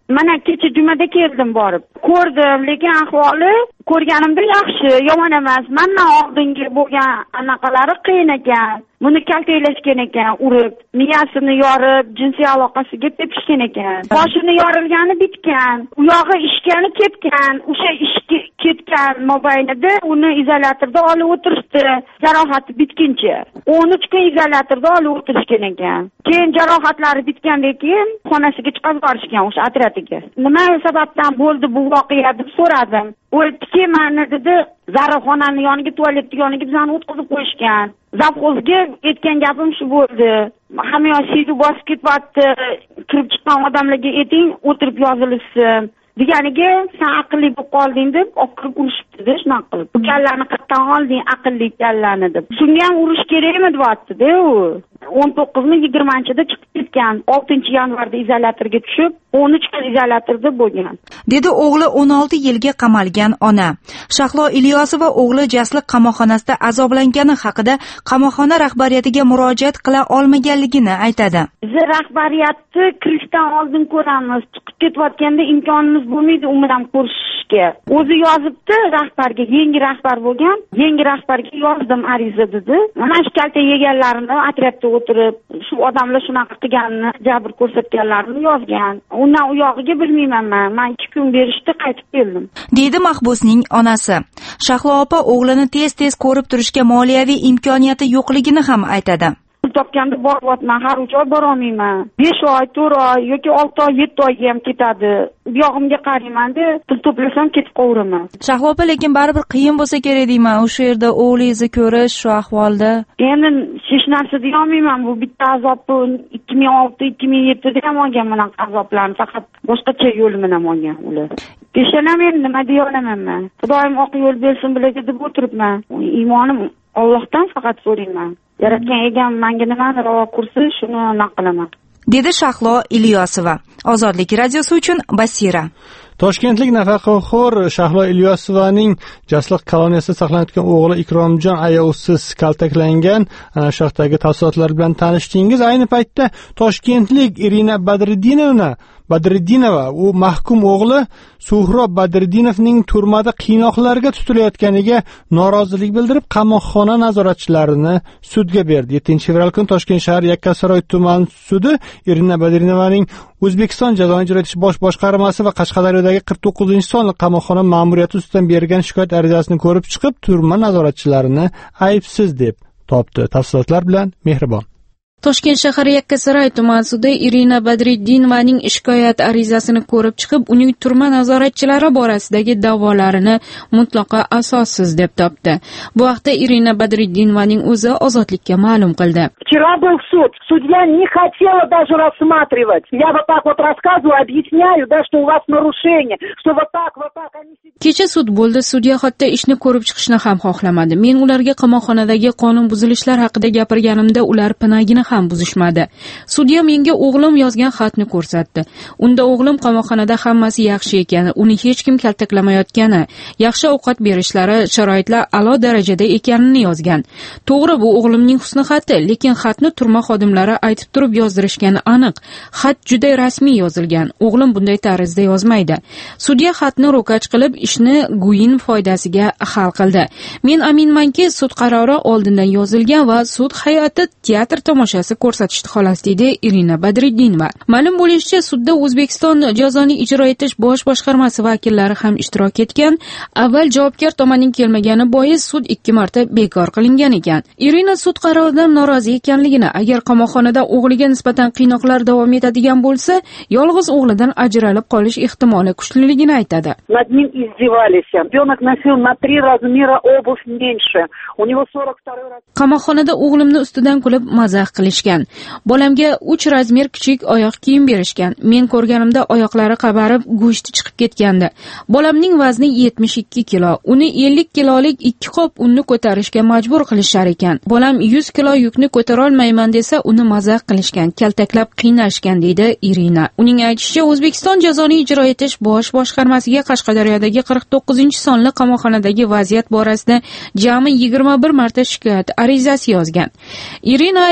Mana kecha jumada keldim borib. Ko'rdim, lekin ahvoli ko'rganimda yaxshi, yomon emas. Mendan oldingi bo'lgan anaqalari qiyin ekan. Buni kaltaklashgan ekan, urib, miyasini yorib, jinsiy aloqasiga tepishgan ekan. Boshini yorilgani bitgan, u yog'i ishgani ketgan, o'sha ishga ketgan mobaynida uni izolyatorda olib o'tirishdi. Jarohati bitguncha. o'n uch kun izolyatorda olib o'tirishgan ekan. Keyin jarohatlari bitgandan keyin xonasiga chiqarib borishgan o'sha otryadiga. Nima sababdan bo'ldi bu voqea deb so'radim. O'tdiki, meni dedi, zarxonani yoniga, tualetni yoniga bizani o'tkazib qo'yishgan. Zavxozga aytgan gapim shu bo'ldi. Hamma yoq siydi bosib ketyapti. Kirib chiqqan odamlarga ayting, o'tirib yozilsin. Deganiga, sen aqlli bo'lib qolding deb, oqirib urishibdi, shunaqa qilib. Bu kallani qayerdan olding, aqlli kallani deb. Shunga ham urish kerakmi deyapti-da u. o'n to'qqizmi yigirmanchida chiqib ketgan. oltinchi yanvarda izolyatorga tushib, o'n uch kun izolyatorda bo'lgan. Dedi o'g'li o'n olti yilga qamalgan ona. Shahlo Ilyosova o'g'li jasliq qamoqxonasida azoblangani haqida qamoqxona rahbariyatiga murojaat qila olmaganligini aytadi. Biz rahbariyatni kirishdan oldin ko'ramiz. Chiqib ketayotganda imkonimiz bo'lmaydi u bilan ko'rishishga. O'zi yozibdi rahbarga, yangi rahbar bo'lgan, yangi rahbarga yozdim ariza dedi. Mana shu kalta yeganlarini atrofda o'tirib, shu odamlar shunaqa qilganini, jabr ko'rsatganlarini yozgan. Undan u yog'iga bilmayman men. Men ikki kun berishdi, qaytib keldim. Deydi mahbusning onasi. Shahlo opa o'g'lini tez-tez ko'rib turishga moliyaviy imkoniyati yo'qligini ham aytadi. Topganda boryapman, har uch oy bora olmayman. besh oy, to'rt oy yoki olti oy, yetti oyga ham ketadi. Bu yog'imga qarayman-da, pul to'plasam ketib qovuraman. Shahlo opa, lekin baribir qiyin bo'lsa kerak deyman. O'sha yerda o'g'lingizni ko'rish shu ahvolda. Endi hech narsa deya olmayman. Bu bitta azob bu ikki ming olti ikki ming yettida ham olgan mana azoblarni, faqat boshqacha yo'l bilan olgan ular. Peshonam endi nima deya olaman men. Xudoyim oq yo'l bersin bilaga deb o'tiribman. Iymonim Allohdan faqat so'rayman. Yaratgan egam menga nimani ravo ko'rsa, shuni naqlaman. Dedi Shahlo Ilyosova. Ozodlik radiosi uchun Basira. Toshkentlik nafaqaxo'r Shahlo Ilyosovaning jasliq koloniyasida saqlanayotgan o'g'li Ikromjon ayovsiz kaltaklangan shaxtdagi tafsilotlar bilan tanishdingiz. Ayni paytda Toshkentlik Irina Badridinova Badridinova u mahkum o'g'li Suhrob Badridinovning turmada qiynoqlarga tutilayotganiga norozilik bildirib, qamoqxona nazoratchilarini sudga berdi. yettinchi fevral kuni Toshkent shahar Yakkasaroy tuman sudi Irina Badrinovaning O'zbekiston Jazoni ijro etish bosh boshqarmasi va Qashqadaryodagi qirq to'qqizinchi sonli qamoqxona ma'muriyati ustidan bergan shikoyat arizasini ko'rib chiqib, turma nazoratchilarini aybsiz deb topdi. Tafsilotlar bilan Mehribon. Toshkent shahar Yakkasaroy tuman sudi Irina Badriddinovaning shikoyat arizasini ko'rib chiqib, uning turma nazoratchilari borasidagi da'volarini mutlaqo asossiz deb topdi. Bu vaqtda Irina Badriddinovaning o'zi ozodlikka ma'lum qildi. Вчера был суд. Судья не хотела даже рассматривать. Я вот так вот рассказываю, объясняю, да, что у вас нарушение, что вот так, вот так они... Kecha sud bo'ldi. Sudya hatto ishni ko'rib chiqishni ham xohlamadi. Men ularga qamoqxonadagi qonun buzilishlar haqida gapirganimda ular pinagini ham buzishmadi. Sudya menga o'g'lim yozgan xatni ko'rsatdi. Unda o'g'lim qamoqxonada hammasi yaxshi ekani, uni hech kim kaltaklamayotgani, yaxshi ovqat berishlari, sharoitlar a'lo darajada ekanini yozgan. To'g'ri, bu o'g'limning husni xati, lekin xatni turma xodimlari aytib turib yozdirishgani aniq. Xat juda rasmiy yozilgan. O'g'lim bunday tarzda yozmaydi. Sudya xatni ro'kach qilib ishni Guyin foydasiga hal qildi. Men aminmanki, sud qarori oldindan yozilgan va sud hay'ati teatr tomoshasi ko'rsatishdi xolos, deydi Irina Badriddinova. Ma'lum bo'lishicha, sudda O'zbekiston Jazoni ijro etish bosh boshqarmasi vakillari ham ishtirok etgan. Avval javobgar tomonning kelmagani bois sud ikki marta bekor qilingan ekan. Irina sud qaroridan norozi ekanligini, agar qamoqxonada o'g'liga nisbatan qiynoqlar davom etadigan bo'lsa, yolg'iz o'g'lidan ajralib qolish ehtimoli kuchliligini aytadi. Над ним издевались. Ребенок носил на три размера обувь меньше. У него сорок второй раз. Qamoqxonada o'g'limni ustidan kulib mazax qilishgan. Bolamga uch razmer kichik oyoq kiyim berishgan. Men ko'rganimda oyoqlari qabarib, go'shti chiqib ketgandi. Bolamning vazni yetmish ikki kilo. Uni ellik kilolik ikki qop unni ko'tarishga majbur qilishar ekan. Bolam yuz kilo yukni ko'tara olmayman desa, uni mazax qilishgan, kaltaklab qiynashgan, deydi Irina. Uning aytishicha, O'zbekiston Jazoni ijro etish bosh boshqarmasiga Qashqadaryodagi qirq to'qqizinchi sonli qamoqxonadagi vaziyat borasida jami yigirma bir marta shikoyat arizasi yozgan. Irina aybdorlar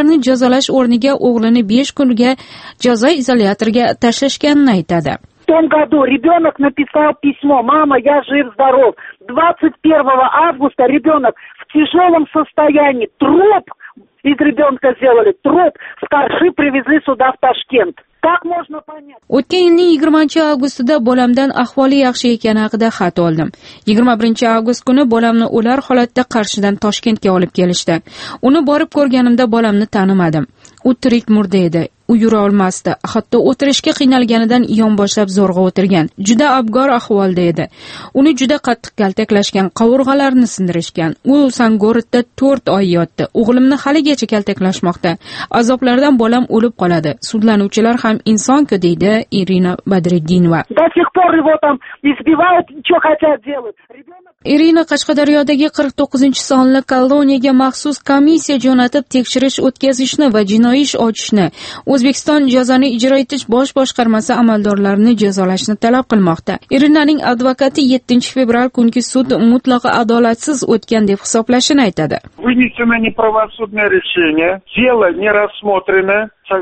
o'quvchilarni jazolash o'rniga o'g'lini besh kunga jazo izolyatoriga tashlashganini aytadi. В том году ребенок написал письмо: «Мама, я жив-здоров». двадцать первого августа ребенок в тяжелом состоянии. Труп из ребенка сделали. Труп с Карши привезли сюда, в Ташкент. Как можно понять? O'tgan yilning yigirmanchi avgustida bolamdan ahvoli yaxshi ekani haqida xat oldim. yigirma birinchi avgust kuni bolamni o'lar holatda Qarshidan Toshkentga olib kelishdi. Uni borib ko'rganimda bolamni tanimadim. U tirik murda edi. U yura olmasdi. Hatto o'tirishga qiynalganidan yonboshlab zo'rg'a o'tirgan. Juda abgor ahvolda edi. Uni juda qattiq kaltaklashgan, qovurg'alarini sindirishgan. U Sangoritda to'rt oy yotdi. O'g'limni haligacha kaltaklashmoqda. Azoblardan bolam o'lib qoladi. Sudlanuvchilar ham inson-ku, deydi Irina Badreddinova. До сих пор его там избивают, что хотят делать. Irina Qashqadaryodagi qirq to'qqizinchi sonli koloniyaga maxsus komissiya jo'natib tekshirish o'tkazishni va jinoiy ish ochishni, O'zbekiston jazoni ijro etish bosh boshqarmasi amaldorlarini jazolashni talab qilmoqda. Irinaning advokati yettinchi fevral kungi sud mutlaqo adolatsiz o'tgan deb hisoblashini aytadi. Вынесено неправосудное решение, дело не рассмотрено.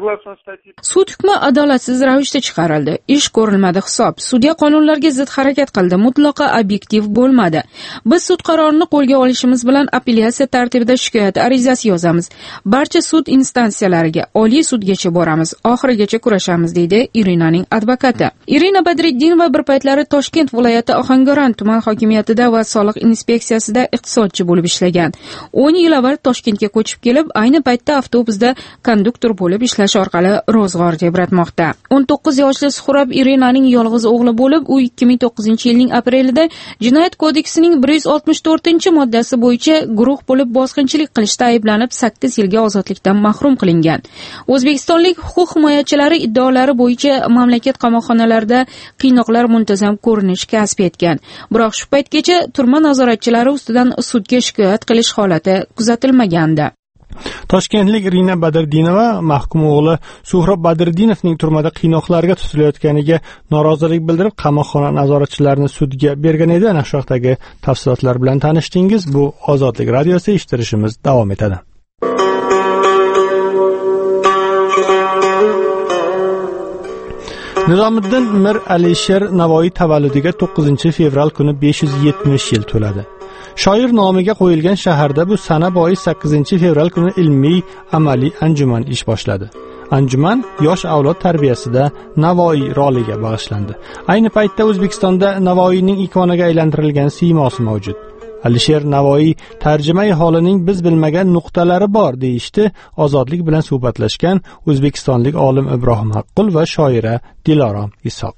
Sud hukmi adolatsiz ravishda chiqarildi. Ish ko'rilmadi hisob. Sudya qonunlarga zid harakat qildi. Mutlaqo obyektiv bo'lmadi. Biz sud qarorini qo'lga olishimiz bilan apellyatsiya tartibida shikoyat arizasi yozamiz. Barcha sud instansiyalariga, Oliy sudgacha boramiz. Oxirigacha kurashamiz, deydi Irinaning advokati. Irina Badreddinova bir paytlari Toshkent viloyati Ohangaron tuman hokimiyatida va soliq inspeksiyasida iqtisodchi bo'lib ishlagan. o'n yil avval Toshkentga ko'chib kelib, ayni paytda avtobusda konduktor bo'lib ishlagan orqali ro'zg'or tebratmoqda. o'n to'qqiz yoshli Suhrab Irinaning yolg'iz o'g'li bo'lib, u ikki ming to'qqizinchi yilning aprelida Jinoyat kodeksining bir yuz oltmish to'rtinchi moddasi bo'yicha guruh bo'lib bosqinchilik qilishda ayblanib sakkiz yilga ozodlikdan mahrum qilingan. O'zbekistonlik huquq himoyachilari iddaolari bo'yicha mamlakat qamoqxonalarida qiynoqlar muntazam ko'rinish kasb etgan. Biroq shu paytgacha turma nazoratchilari ustidan sudga shikoyat qilish holati kuzatilmagandi. Toshkentlik Irina Badreddinova mahkum o'g'li Suhrab Badreddinovning turmada qiynoqlarga tutilayotganiga norozilik bildirib, qamoqxona nazoratchilarini sudga bergan edi. Ana shu haqdagi tafsilotlar bilan tanishdingiz. Bu Ozodlik radiosi, eshittirishimiz davom etadi. Nizomiddin Mir Alisher Navoiy tavalludiga to'qqizinchi fevral kuni besh yuz yetmish yil to'ladi. Shoir nomiga qo'yilgan shaharda bu sana bo'yi sakkizinchi fevral kuni ilmiy amaliy anjuman ish boshladi. Anjuman yosh avlod tarbiyasida Navoiy roliga bag'ishlandi. Ayni paytda O'zbekistonda Navoiyning ikoniga aylantirilgan siymosi mavjud. Alisher Navoiy tarjimai holining biz bilmagan nuqtalari bor deyishdi Ozodlik bilan suhbatlashgan o'zbekistonlik olim Ibrohim Haqqul va shoira Dilorom Isoq.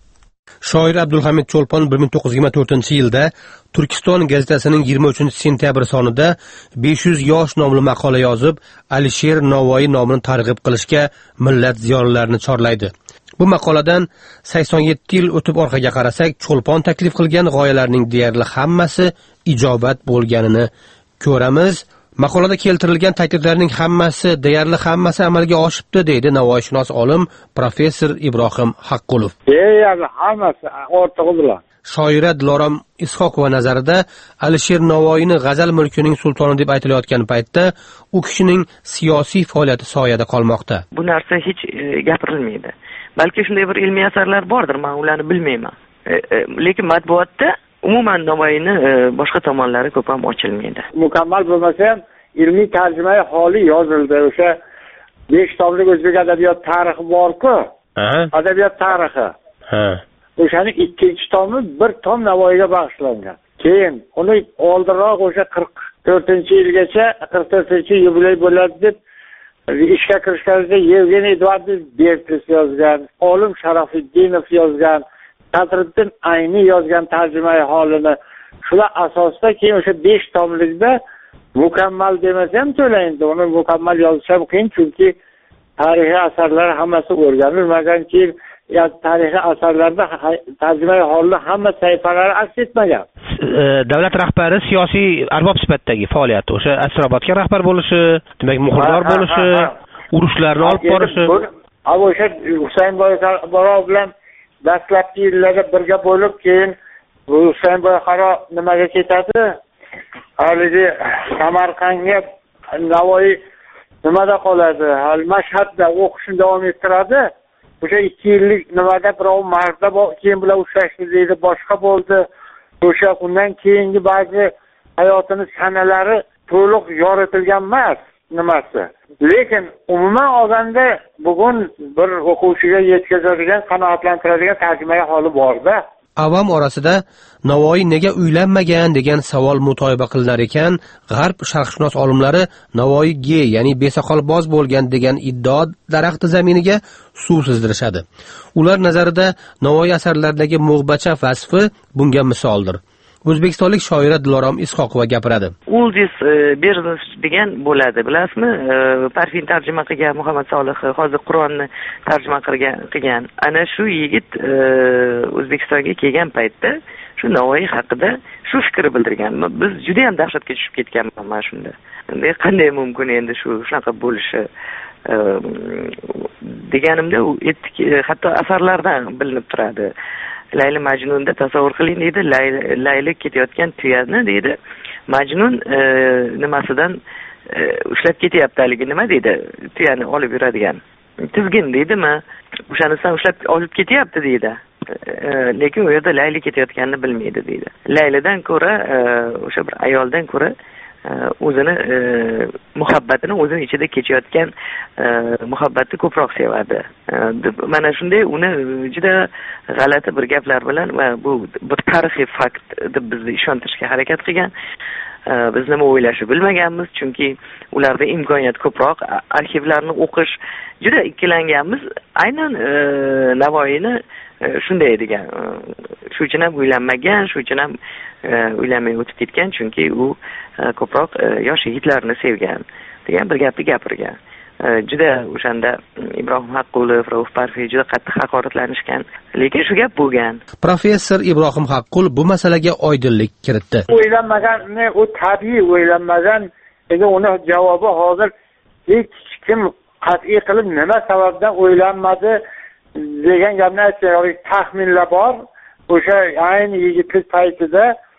Shoir Abdulhamid Cho'lpon bir ming to'qqiz yuz yigirma to'rtinchi yilda Turkiston gazetasining yigirma uchinchi sentyabr sonida besh yuz yosh nomli maqola yozib, Alisher Navoiy nomini targ'ib qilishga millat ziyolilarini chorlaydi. Bu maqoladan sakson yetti yil o'tib orqaga qarasak, Cho'lpon taklif qilgan g'oyalarning deyarli hammasi ijobat bo'lganini ko'ramiz. Maqolada keltirilgan takliflarning hammasi, deyarli hammasi amalga oshibdi, deydi navoiyshunos olim professor Ibrohim Haqqulov. Deyarli hammasi ortig'idilar. Shoira Dilorom Ishoqova nazarida Alisher Navoiyni g'azal mulkining sultoni deb aytilayotgan paytda u kishining siyosiy faoliyati soyada qolmoqda. Bu narsa hech e, gapirilmaydi. Balki shunday bir ilmiy asarlar bordir, men ularni bilmayman. E, e, lekin matbuotda umuman Navoiyni e, boshqa tomonlari ko'p ham ochilmaydi. Mukammal bo'lmasa ham ilmiy tarjimai holi yozildi. O'sha besh tomlik o'zbek adabiyot tarixi bor-ku. Adabiyot tarixi. Ha. O'shaning ikkinchi tomi bir tom Navoiyga bag'ishlangan. Keyin uni oldinroq o'sha qirq to'rtinchi yilgacha qirq to'rtinchi yubiley bo'ladi deb ishga kirishganida Yevgeniy Edvardovich Bertis yozgan, olim Sharofiddinov yozgan, Sadriddin Ayni yozgan tarjimai holini. Shular asosida keyin o'sha besh tomlikda mukammal demasa ham to'laydi. Uni mukammal yozish ham qiyin, chunki tarixiy asarlar hammasi o'rganilmagan, keyin ya tarixiy asarlarda tarjimai holni hamma sahifalari aks etmagan. Davlat rahbari siyosiy arbob sifatidagi faoliyati, o'sha Asrobodga rahbar bo'lishi, demak muxbir bo'lishi, urushlarni olib borishi. Avo o'sha Husayn Boyqaro bilan dastlabki yillarda birga bo'lib, keyin Husayn Boyqaro nimaga ketadi? Haligi Samarqandga Navoiy nimada qoladi, hali Mashhadda o'qishini davom ettiradi. O'sha ikki yillik nimada birov Marsda keyin bilan ushlashdi deydi, boshqa bo'ldi. O'sha undan keyingi ba'zi hayotini sanalari to'liq yoritilgan emas nimasi. Lekin umuman olganda bugun bir o'quvchiga yetkazadigan, qanoatlantiradigan tarjimaga holi bor-da. Avam orasida Navoiy nega uylanmagan degan savol mutoyiba qilinar ekan, g'arb sharqshunos olimlari Navoiy gey, ya'ni besoqolboz bo'lgan degan iddao daraxti zaminiga suv sizdirishadi. Ular nazarida Navoiy asarlaridagi mo'g'bacha vasfi bunga misoldir. O'zbekistonlik shoira Dilorom Ishoqova gapiradi. Uldis business degan bo'ladi, bilasizmi? Parfin tarjima qilgan Muhammad Solih hozir Qur'onni tarjima qilgan. Ana shu yigit O'zbekistonga kelgan paytda shu Navoiy haqida shu fikr bildirgan. Biz juda ham dahshatga tushib ketganman mana shunda. Endi qanday mumkin endi shu shunaqa bo'lishi deganimda u hatto asarlardan bilinib turadi. Layli Majnun'da tasavvur qiling deydi, Layli ketayotgan tuyani deydi, Majnun nimasidan ushlab ketyapti, haligi nima deydi, tuyani olib yuradigan. Tizgin deydimi? O'shanisidan ushlab olib ketyapti deydi. Lekin u yerda Layli ketayotganini bilmaydi deydi. Laylidan ko'ra, o'sha bir ayoldan ko'ra o'zini muhabbatini o'zini ichida kechayotgan muhabbatni ko'proq sevadi. Mana shunday uni juda g'alati bir gaplar bilan va bu bir tarixiy fakt deb bizni ishontirishga harakat qilgan. Biz nima o'ylashni bilmaganmiz, chunki ularda imkoniyat ko'proq, arxivlarni o'qish juda ikkilanganmiz. Aynan Navoiyni shunday degan. Shu uchun ham uylanmagan, shu uchun ham uylanmay o'tib ketgan, chunki u ko'proq yosh yigitlarni sevgan degan bir gapni gapirgan. Juda o'shanda Ibrohim Haqqulov, Rauf Parfiy juda qattiq haqoratlanishgan, lekin shu gap bo'lgan. Professor Ibrohim Haqqul bu masalaga oydinlik kiritdi. O'ylanmaganni, u tabiiy o'ylanmagan, endi uni javobi hozir hech kim qat'iy qilib nima sababdan o'ylanmadi degan gapni aytayotgan, taxminlar bor. O'sha ayni yigitlik paytida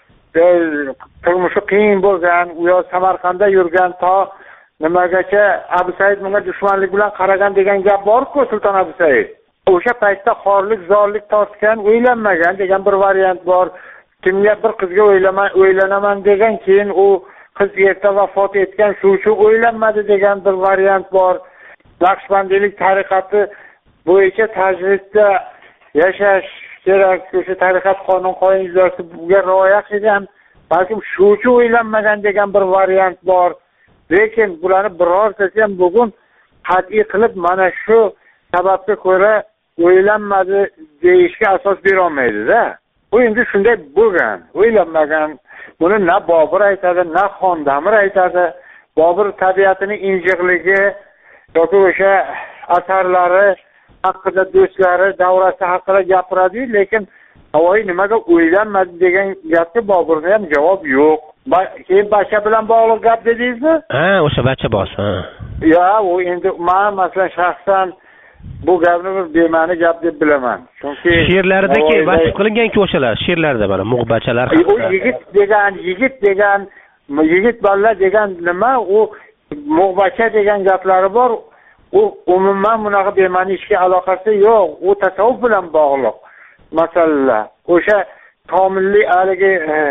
turmushi qiyin bo'lgan, u yoq Samarqandda yurgan, to nimagacha Abu Said bunga dushmanlik bilan qaragan degan gap bor-ku, Sulton Abu Said. O'sha paytda xorlik, zorlik tortgan, o'ylanmagan degan bir variant bor. Kimga bir qizga o'ylaman, o'ylanaman degan, keyin u qiz erta vafot etgan, shu uchun o'ylanmadi degan bir variant bor. Naqshbandiylik tariqati bo'yicha tajridda yashash kerak, o'sha tariqat qonun qoidalariga rioya qilgan, balkim shu uchun o'ylanmagan degan bir variant bor. Lekin bularni birortasi ham bugun qat'iy qilib mana shu sababga ko'ra o'ylanmadi deyishga asos bera olmaydi-da. Bu endi shunday bo'lgan, o'ylanmagan. Buni na Bobur aytadi, na Xondamir aytadi. Bobur tabiatining injiqligi yoki o'sha asarlari haqida, do'stlari davrasi haqida gapiradi, lekin Navoiy nimaga o'ylanmadi degan gapga Boburda ham javob yo'q. Keyin Bacha bilan bog'liq gap dedingizmi? Ha, o'sha Bacha bos, ha. Ya, u endi men masalan shaxsan bu gapni bir bema'ni gap deb bilaman. Chunki she'rlaridagi vasf qilingan-ku o'shalar, she'rlarda mana mo'g'bachalar haqida. U yigit degan, yigit degan, yigit balla degan nima, u mo'g'bacha degan gaplari bor. U umuman bunaqa bema'ni ishga aloqasi yo'q. U tasavvuf bilan bog'liq masalalar. O'sha tomilli haligi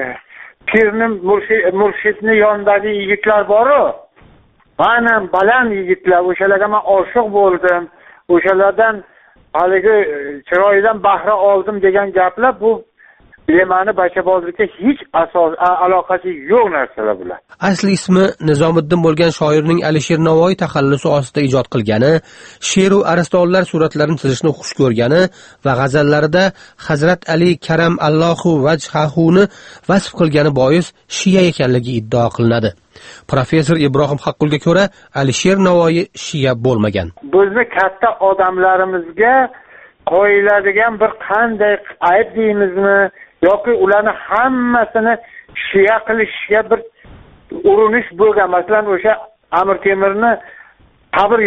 pirni murshidni yonidagi yigitlar bor-ku. Mana baland yigitlar, o'shalarga men oshiq bo'ldim. O'shalardan haligi chiroyidan bahra oldim degan gaplar bu bema'ni bachabozlikka hech asos aloqasi yo'q narsalar bular. Asli ismi Nizomiddin bo'lgan shoirning Alisher Navoiy taxallusi ostida ijod qilgani, she'r va aristollar suratlarini chizishni xush ko'rgani va g'azallarida Hazrat Ali Karam Allohu vajhahuni vasf qilgani bois Shia ekanligi iddao qilinadi. Professor Ibrohim Haqqulga ko'ra, Alisher Navoiy Shia bo'lmagan. Bizni katta odamlarimizga qo'yiladigan bir qanday ayb deymizmi yoki ularni hammasini Shia qilishga bir urinish bo'lgan. Masalan, o'sha Amir Temurni qabr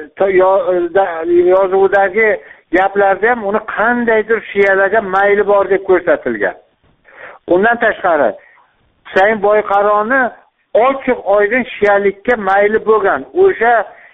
yozuvidagi gaplarda ham uni qandaydir Shialarga mayli bor deb ko'rsatilgan. Undan tashqari Husayn Boyqaroni ochiq oydin shiyalikka mayli bo'lgan. O'sha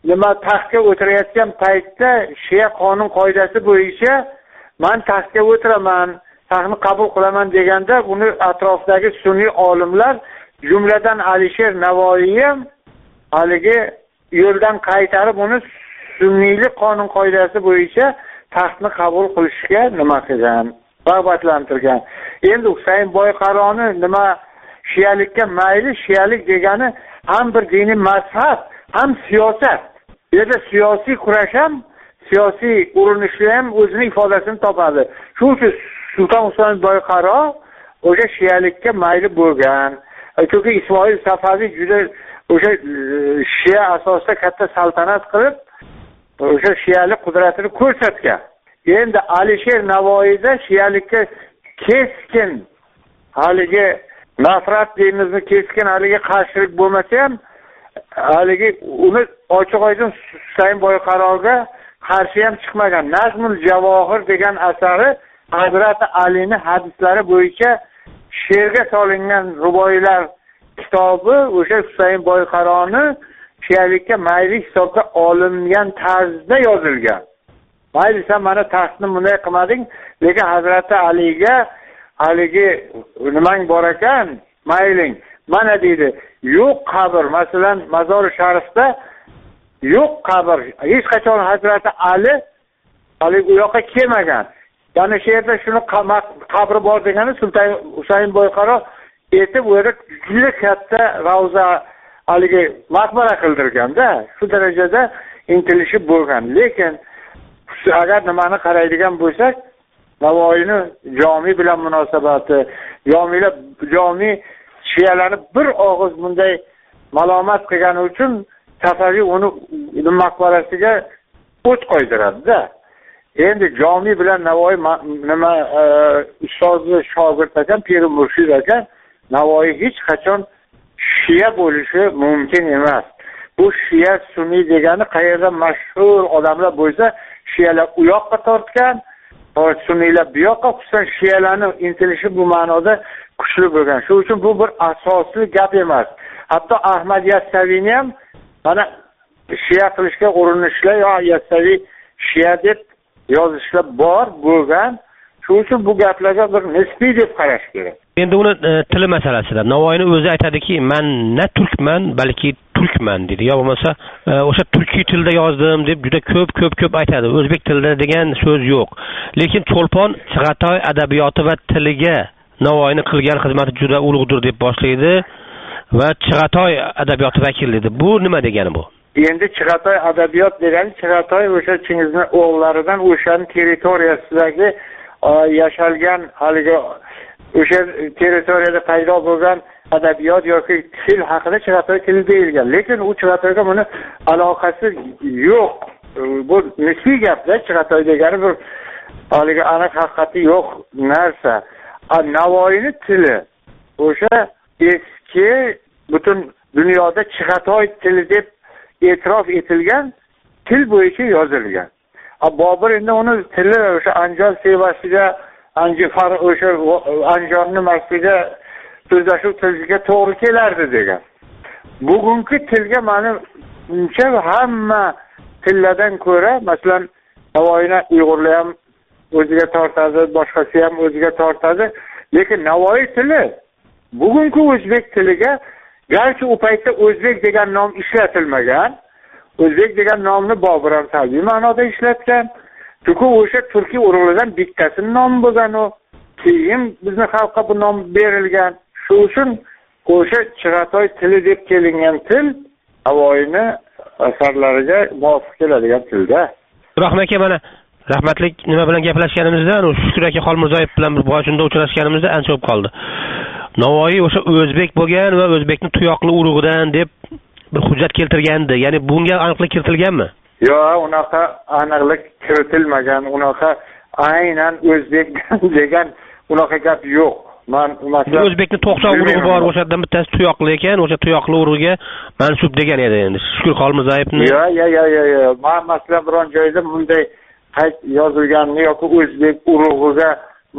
nima taxtga o'tirayotgan paytda shiya qonun qoidasi bo'yicha man taxtga o'tiraman, taxtni qabul qilaman deganda uni atrofdagi sunniy olimlar, jumladan Alisher Navoiy ham haligi yo'ldan qaytarib uni sunniylik qonun qoidasi bo'yicha taxtni qabul qilishga nima qilgan, rag'batlantirgan. Endi Husayn Boyqaroni nima shiyalikka mayli, shiyalik degani ham bir diniy mazhab, ham siyosat. Bu yerda siyosiy kurash ham, siyosiy urinishlar ham o'zini ifodasini topadi. Shuning uchun Sulton Husayn Boyqaro o'sha shiyalikka mayli bo'lgan. Chunki Ismoil Safaviy juda o'sha shiya asosida katta saltanat qilib, o'sha shiyalik qudratini ko'rsatgan. Endi Alisher Navoiyda shiyalikka keskin haligi nafrat deymizmi, keskin haligi qarshilik bo'lmasa ham haligi uni ochiq oydin Husayn Boyqaroga qarshi ham chiqmagan. Nazmul Javohir degan asari Hazrat Alining hadislari bo'yicha she'rga solingan ruboiylar kitobi o'sha Husayn Boyqaroni shiyalikka mayli hisobga olingan tarzda yozilgan. Mayli sen mana taxtni bunday qilmading, lekin Hazrat Aliga haligi nimang bor ekan, mayling. Mana deydi, yo'q qabr, masalan, Mazor-i Sharifda yo'q qabr. Hech qachon Hazrat Ali haligi u yoqqa kelmagan. Ya'ni shu yerda shuni qabri bor degani Sulton Husayn Boyqaro etib u yerda juda katta ravza haligi maqbara qildirganda, shu darajada intilishi bo'lgan. Lekin agar nimani qaraydigan bo'lsak, Navoiyni jomi bilan munosabati, jomilar jomi shiyalarni bir og'iz bunday malomat qilgani uchun Safaviy uni maqbarasiga o't qo'ydiradi-da. Endi jomi bilan Navoiy nima ustozi shogird ekan, piri murshid ekan, Navoiy hech qachon shiya bo'lishi mumkin emas. Bu shiya sunniy degani qayerda mashhur odamlar bo'lsa, shiyalar u yoqqa tortgan, sunniylar bu yoqqa, xususan shiyalarning intilishi bu ma'noda kuchli bo'lgan. Shuning uchun bu bir asosli gap emas. Hatto Ahmad Yassaviyni ham mana shiya qilishga urinishlar, yo Yassaviy shiya deb yozishlar bor bo'lgan. Shuning uchun bu gaplarga bir nisbiy deb qarash kerak. Endi uni e, tili masalasida Navoiyning o'zi aytadiki, men na turkman, balki turkman dedi. Yo bo'lmasa e, o'sha turkiy tilda yozdim deb juda ko'p ko'p ko'p aytadi. O'zbek tilida degan so'z yo'q. Lekin Cho'lpon Chig'atoy adabiyoti va tiliga Navoiyning qilgan xizmati juda ulug'dir deb boshlaydi va Chig'atoy adabiyoti vakili dedi. Bu nima degani bu? Endi Chig'atoy adabiyot degani Chig'atoy o'sha Chingizning o'g'llaridan o'shaning territoriyasidagi yashalgan haligi o'sha territoriyada paydo bo'lgan adabiyot yoki til haqida Chig'atoy tili deyilgan. Lekin u Chig'atoyga buni aloqasi yo'q. Bu nisbiy gapda. Chig'atoy degani bir haligi aniq haqiqati yo'q narsa. Navoiyning tili o'sha eski butun dunyoda Chig'atoy tili deb e'tirof etilgan til bo'yicha yozilgan. Bobur endi uni tili o'sha Anjor sevasiga, Anjifar o'sha Anjorning masjidiga so'zlashuv tiliga to'g'ri kelardi degan. Bugungi tilga meni uncha hamma tillardan ko'ra, masalan, Navoiyni Uyg'urlar ham o'ziga tortadi, boshqasi ham o'ziga tortadi. Lekin Navoiy tili bugungi o'zbek tiliga, garchi u paytda o'zbek degan nom ishlatilmagan, o'zbek degan nomni Bobur ham salbiy ma'noda ishlatgan. Chunki o'sha turkiy urug'lardan bittasining nomi bo'lgan u. Keyin bizning xalqqa bu nom berilgan. Shu uchun o'sha Chig'atoy tili deb kelingan til Navoiyning asarlariga muvofiq keladigan tilda. Rahmat aka, mana rahmatlik nima bilan gaplashganimizda, Shukur aka Xolmirzoyev bilan bir boshida uchrashganimizda ancha bo'lib qoldi. Navoiy o'sha o'zbek bo'lgan va o'zbekning tuyoqli urug'idan deb bir hujjat keltirgandi. Ya'ni bunga aniqlik kiritilganmi? Yo'q, unaqa aniqlik kiritilmagan. Unaqa aynan o'zbek degan unaqa gap yo'q. Men masalan o'zbekning to'qson urug'i bor, o'shadan bittasi tuyoqli ekan, o'sha tuyoqli urug'iga mansub degan edi endi. Shukur Xolmirzoyevni. Yo'q, yo'q, yo'q, yo'q. Men masalan biron joyda bunday qayt yozilganmi yoki o'zbek urug'iga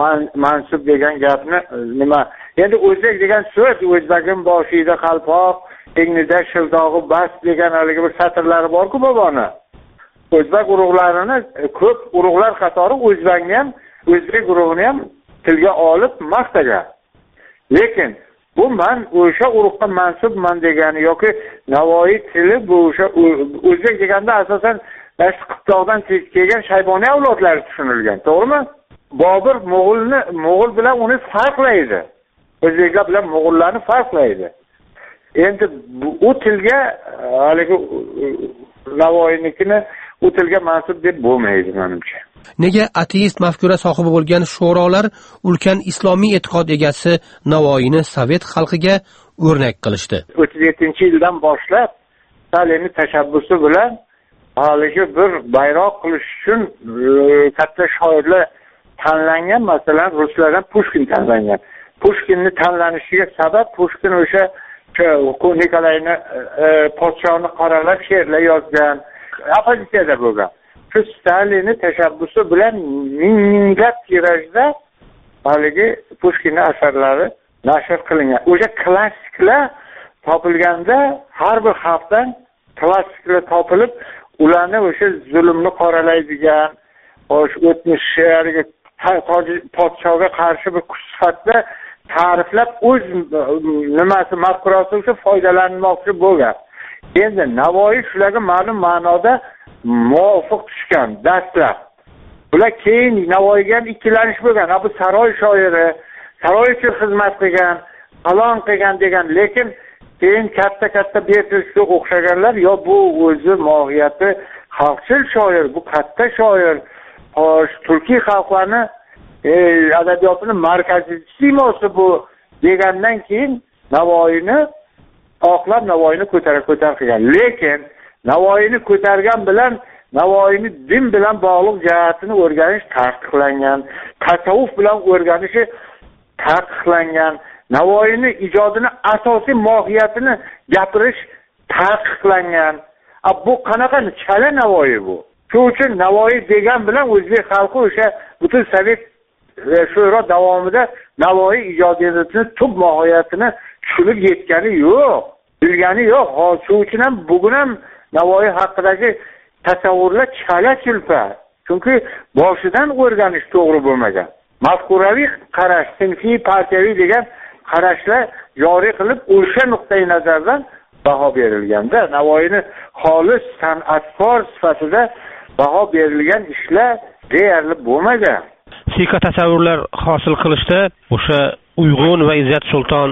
mansub degan gapni nima? Endi o'zbek degan so'z o'zbekning boshida qalpoq, Egnida shildog'i bas degan haligi bir satrlari bor-ku boboni. O'zbek urug'larini ko'p urug'lar qatori o'zbekni ham, o'zbek urug'ini ham tilga olib maqtagan. Lekin bu men o'sha urug'ga mansubman degani yoki Navoiy tili bu o'sha o'zbek deganda asosan Dashti Qibtoqdan kelgan Shayboniy avlodlari tushunilgan, to'g'rimi? Bobur Mo'g'ulni Mo'g'ul bilan uni farqlaydi. O'zbeklar bilan Mo'g'ullarni farqlaydi. Endi u tilga haligi Navoiynikini u tilga mansub deb bo'lmaydi menimcha. Nega ateist mafkura sohibi bo'lgan sho'rolar ulkan islomiy e'tiqod egasi Navoiyni sovet xalqiga o'rnak qilishdi? o'ttiz yettinchi yildan boshlab Stalinning tashabbusi bilan haligi bir bayroq qilish uchun katta shoirlar tanlangan, masalan ruslardan Pushkin tanlangan. Pushkinni tanlanishiga sabab Pushkin o'sha Nikolayni podshoni qoralab she'rlar yozgan, opozitsiyada bo'lgan. Shu Stalinning tashabbusi bilan minglab tirajda haligi Pushkinning asarlari nashr qilingan. O'sha klassiklar topilganda har bir xalqdan klassiklar topilib, ularni o'sha zulmni qoralaydigan, o'tmishdagi podshoga qarshi bir kuch sifatida ta'riflab o'z nimasi mafkurasi uchun foydalanmoqchi bo'lgan. Endi Navoiy shularga ma'lum ma'noda muvofiq tushgan dastlab. Bular keyin Navoiyga ham ikkilanish bo'lgan. Bu saroy shoiri, saroy uchun xizmat qilgan, falon qilgan degan, lekin keyin katta-katta Beatrichga o'xshaganlar yo bu o'zi mohiyati xalqchil shoir, bu katta shoir, xo'sh, turkiy xalqlarni adabiyotini markaziy siymosi bu degandan keyin Navoiyni oqlab Navoiyni ko'tarib ko'tar qilgan. Lekin Navoiyni ko'targan bilan Navoiyni din bilan bog'liq jihatini o'rganish taqiqlangan, tasavvuf bilan o'rganishi taqiqlangan, Navoiyni ijodini asosiy mohiyatini gapirish taqiqlangan. Bu qanaqa chala Navoiy bu? Shu uchun Navoiy degan bilan o'zbek xalqi o'sha butun sovet sho'ro davomida Navoiy ijodiyatining tub mohiyatini tushunib yetgani yo'q, bilgani yo'q. Hozir shu uchun ham bugun ham Navoiy haqidagi tasavvurlar chala-chulpa. Chunki boshidan o'rganish to'g'ri bo'lmagan. Mafkuraviy qarash, sinfiy, partiyaviy degan qarashlar joriy qilib o'sha nuqtai nazardan baho berilganda Navoiyni xolis san'atkor sifatida baho berilgan ishlar deyarli bo'lmagan. Siyqa tasavvurlar hosil qilishda o'sha Uyg'un va Izzat Sulton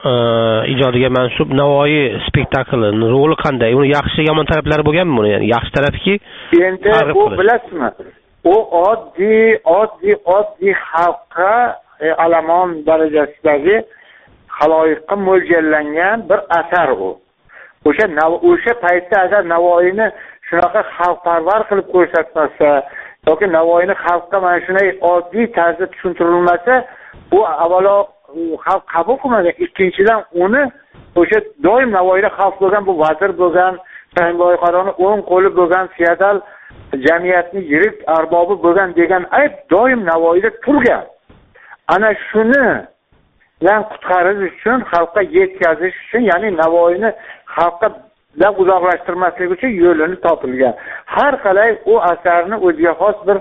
ijodiga mansub Navoiy spektaklining roli qanday? Uni yaxshi yomon taraflari bo'lganmi buni? Ya'ni yaxshi tarafki endi u bilasizmi? U oddiy, oddiy, oddiy xalqqa alamon darajasidagi xaloyiqqa mo'ljallangan bir asar u. O'sha o'sha paytda agar Navoiyni shunaqa xalqparvar qilib ko'rsatmasa yoki Navoiyni xalqqa mana shunday oddiy tarzda tushuntirilmasa, bu avvalo xalq qabul qilmagan. Ikkinchidan uni o'sha doim Navoiyda xalq bo'lgan, bu vazir bo'lgan, Saymboy qaroni o'ng qo'li bo'lgan, feodal jamiyatni yirik arbobi bo'lgan degan ayb doim Navoiyda turgan. Ana shuni bilan qutqarish uchun, xalqqa yetkazish uchun, ya'ni Navoiyni xalqqa da uzoqlashtirmaslik uchun yo'lini topilgan. Har qalay u asarni o'ziga xos bir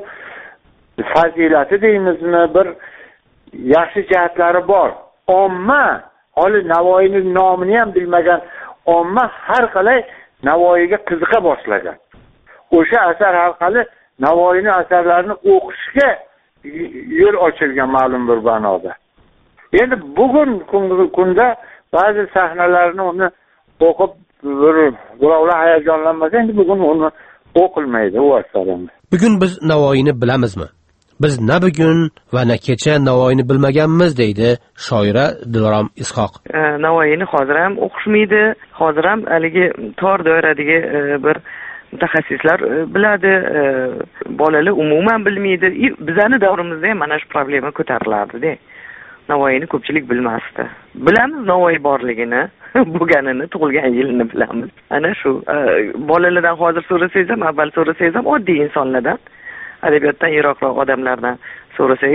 fazilati deymizmi, bir yaxshi jihatlari bor. Omma, hali Navoiyning nomini ham bilmagan omma har qalay Navoiyga qiziqa boshlagan. O'sha asar orqali Navoiyning asarlarini o'qishga yo'l ochilgan ma'lum bir ma'noda. Endi bugun kunda ba'zi sahnalarni uni o'qib bir birovlar hayajonlanmasa, endi bugun uni o'qilmaydi u asarni. Bugun biz Navoiyni bilamizmi? Biz na bugun va na kecha Navoiyni bilmaganmiz deydi shoira Dilorom Ishoq. Navoiyni hozir ham o'qishmaydi, hozir ham haligi tor doiradagi bir mutaxassislar biladi, bolalar umuman bilmaydi. Bizning davrimizda ham mana shu problema ko'tarilardi-da. Navoiyni ko'pchilik bilmasdi. Bilamiz Navoiy borligini, bo'lganini, tug'ilgan yilini bilamiz. Ana shu bolalardan hozir so'rasangiz ham, avval so'rasangiz ham oddiy insonlardan, adabiyotdan yiroqroq odamlardan so'rasangiz,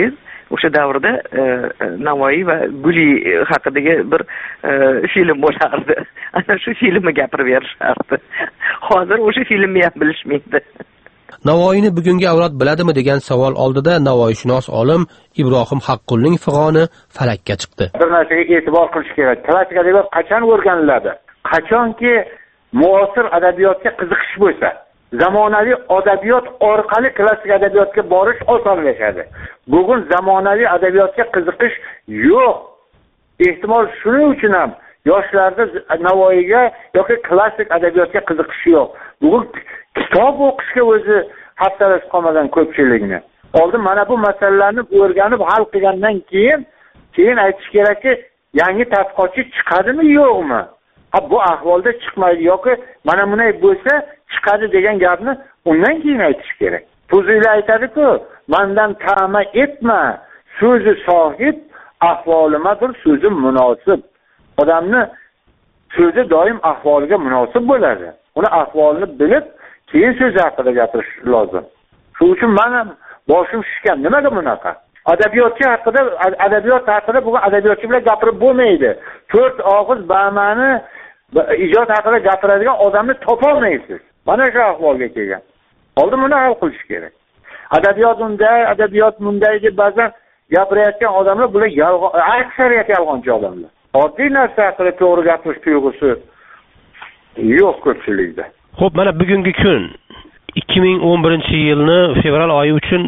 o'sha davrda Navoiy va Guli haqidagi bir film bo'lardi. Ana shu filmni gapirib berishardi. Hozir o'sha filmni ham bilishmaydi. Navoiyni bugungi avlod biladimi degan savol oldida Navoiyshunos olim Ibrohim Haqqulning fig'oni falakka chiqdi. Bir narsaga e'tibor qilish kerak. Klassik adabiyot qachon o'rganiladi? Qachonki muasir adabiyotga qiziqish bo'lsa, zamonaviy adabiyot orqali klassik adabiyotga borish osonlashadi. Bugun zamonaviy adabiyotga qiziqish yo'q. Ehtimol shuning uchun ham yoshlarda Navoiyga yoki klassik adabiyotga qiziqish yo'q. Bugun kitob o'qishga o'zi haftalasi qolmagan ko'pchilikni. Oldin mana bu masalalarni o'rganib hal qilgandan keyin keyin aytish kerakki, yangi tadqiqotchi chiqadimi yo'qmi? Ha, bu ahvolda chiqmaydi yoki mana bunday bo'lsa chiqadi degan gapni undan keyin aytish kerak. Fuzuli aytadi-ku, mendan ta'ma etma, so'zi sohib, ahvolimadir so'zi munosib. Odamni so'zi doim ahvoliga munosib bo'ladi. Uni ahvolini bilib, keyin so'z haqida gapirish lozim. Shuning uchun men ham boshim shishgan. Nimaga bunaqa? Adabiyotchi haqida, adabiyot haqida bugun adabiyotchi bilan gapirib bo'lmaydi. To'rt og'iz ba'mani ijod haqida gapiradigan odamni topolmaysiz. Mana shu ahvolga kelgan. Oldin buni hal qilish kerak. Adabiyot unday, adabiyot bunday deb ba'zan gapirayotgan odamlar bular yolg'on, aksariyat yolg'onchi odamlar. Oddiy narsa haqida to'g'ri gapirish tuyg'usi yo'q ko'pchilikda. Xo'p, mana bugungi kun ikki ming o'n birinchi yilni fevral oyi uchun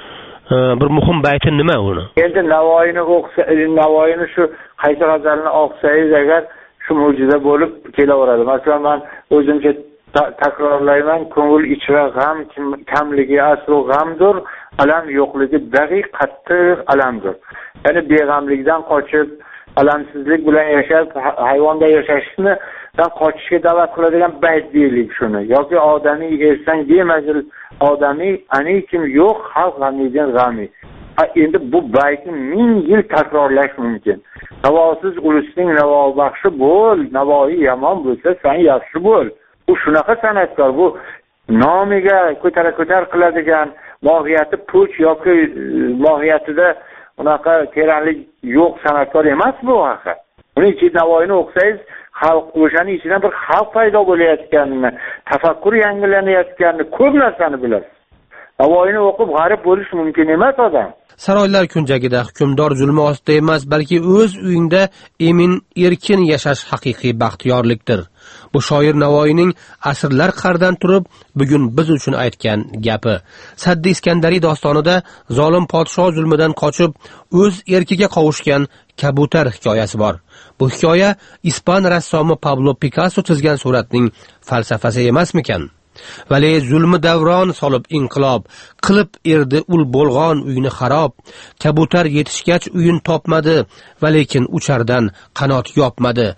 bir muhim bayti nima uni? Endi Navoiyni o'qisa, Navoiyni shu Qaysar Hazarni o'qisangiz agar shu mo'jiza bo'lib kelaveradi. Masalan, men o'zimcha takrorlayman, ko'ngil ichra g'am kamligi aslu g'amdir, alam yo'qligi daqiq qattiq alamdir. Ya'ni beg'amlikdan qochib, alamsizlik bilan yashab, hayvonda yashashni dan qochishga da'vat qiladigan bayt deylik shuni. Yoki odamiy ersang bemazil odamiy, ani kim yo'q, xalq g'amidan g'ami. Endi bu baytni ming yil takrorlash mumkin. Navosiz ulusning navo baxshi bo'l, Navoiy yomon bo'lsa sen yaxshi bo'l. Bu shunaqa san'atkor, bu nomiga ko'tara ko'tar qiladigan, mohiyati puch yoki mohiyatida unaqa teranlik yo'q san'atkor emas bu haqi. Uning ichida Navoiyni o'qisangiz, xalq o'shaning ichidan bir xalq paydo bo'layotganini, tafakkur yangilanayotganini, ko'p narsani bilasiz. Navoiyni o'qib g'arib bo'lish mumkin emas odam. Saroylar kunjagida hukmdor zulmi ostida emas, balki o'z uyingda emin erkin yashash haqiqiy baxtiyorlikdir. Bu shoir Navoiyning asrlar qaridan turib bugun biz uchun aytgan gapi. Saddi Iskandariy dostonida zolim podsho zulmidan qochib o'z erkiga qovushgan kabutar hikoyasi bor. Bu hikoya ispan rassomi Pablo Picasso chizgan suratning falsafasi emasmikan? Vali zulmi davron solib inqilob qilib erdi ul bo'lg'on uyni xarob. Kabutar yetishgach uyin topmadi, va lekin uchardan qanot yopmadi.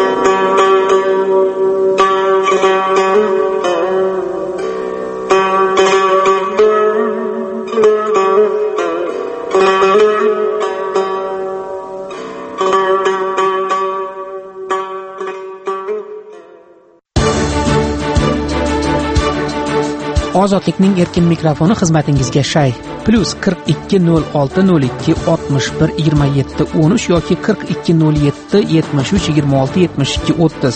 Ozodlikning erkin mikrofoni xizmatingizga shay. Plus qirq ikki nol olti nol ikki oltmish bir yigirma yetti o'n uch yoki qirq ikki nol yetti yetmish uch yigirma olti yetmish ikki o'ttiz.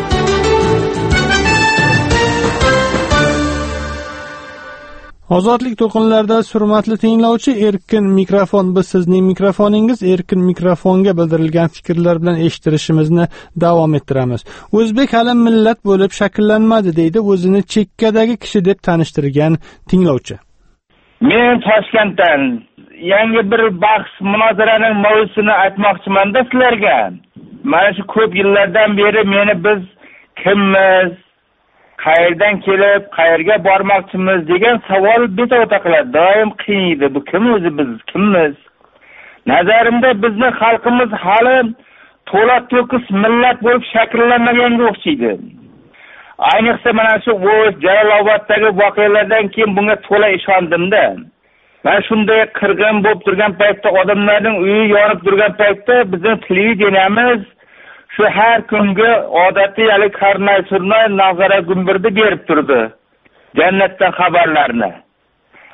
Ozodlik to'lqinlarida hurmatli tinglovchi, erkin mikrofon, biz sizning mikrofoningiz, erkin mikrofonga bildirilgan fikrlar bilan eshittirishimizni davom ettiramiz. O'zbek hali millat bo'lib shakllanmadi deydi o'zini chekkadagi kishi deb tanishtirgan tinglovchi. Men Toshkentdan yangi bir bahs munozaraning mavzusini aytmoqchiman-da sizlarga. Mana shu ko'p yillardan beri meni biz kimmiz, qayerdan kelib, qayerga bormoqchimiz degan savol bezovta qiladi. Doim qiynaydi. Bu kim o'zi, biz kimmiz? Nazarimda bizni xalqimiz hali to'la to'kis millat bo'lib shakllanmaganga o'xshaydi. Ayniqsa mana shu O'z Jaloloboddagi voqealardan keyin bunga to'la ishondim-da. Mana shunday qirg'in bo'lib turgan paytda, odamlarning uyi yonib turgan paytda bizning televideniyamiz shu har kungi odatiy yali karnay surnay nazara gumbirdi berib turdi. Jannatdan xabarlarni.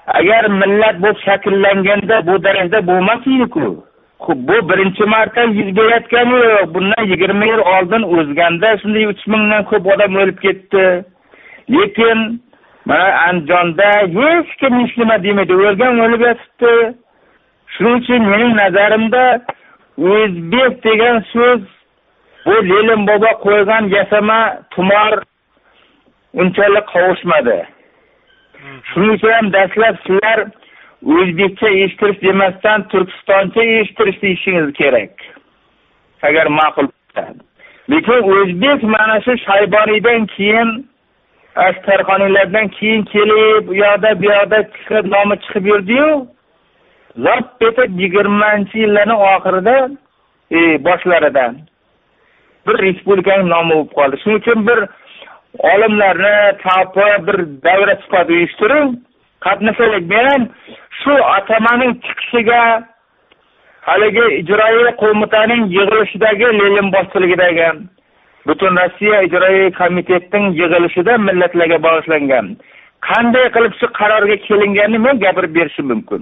agar millat bu shakllanganda bu darajada bo'lmas edi-ku. Bu birinchi marta yuz berayotgani yo'q. Bundan yigirma yil oldin o'zganda shunday uch mingdan ko'p odam o'lib ketdi. Lekin mana Andijonda hech kim hech nima demaydi. O'lgan o'lib yotibdi. Shuning uchun mening nazarimda o'zbek degan so'z bu Lenin bobo qo'ygan yasama tumor unchalik qovushmadi. Shuning uchun ham dastlab sizlar o'zbekcha eshittirish demasdan turkistoncha eshittirish deyishingiz kerak. Agar ma'qul bo'lsa. Lekin o'zbek mana shu Shayboniydan keyin Ashtarxoniylardan keyin kelib, bu yoqda bu yoqda chiqib nomi chiqib yurdi-yu. Zot betib yigirmanchi yillarning oxirida, e, boshlaridan bir respublikaning nomi bo'lib qoldi. Shuning uchun bir olimlarni topib bir davra suhbat uyushtirib, qatnashaylik. Men shu atamaning chiqishiga haligi ijroiya qo'mitaning yig'ilishidagi Lenin boshchiligidagi butun Rossiya ijroiya komitetining yig'ilishida millatlarga bag'ishlangan qanday qilib shu qarorga kelinganini men gapirib berishim mumkin.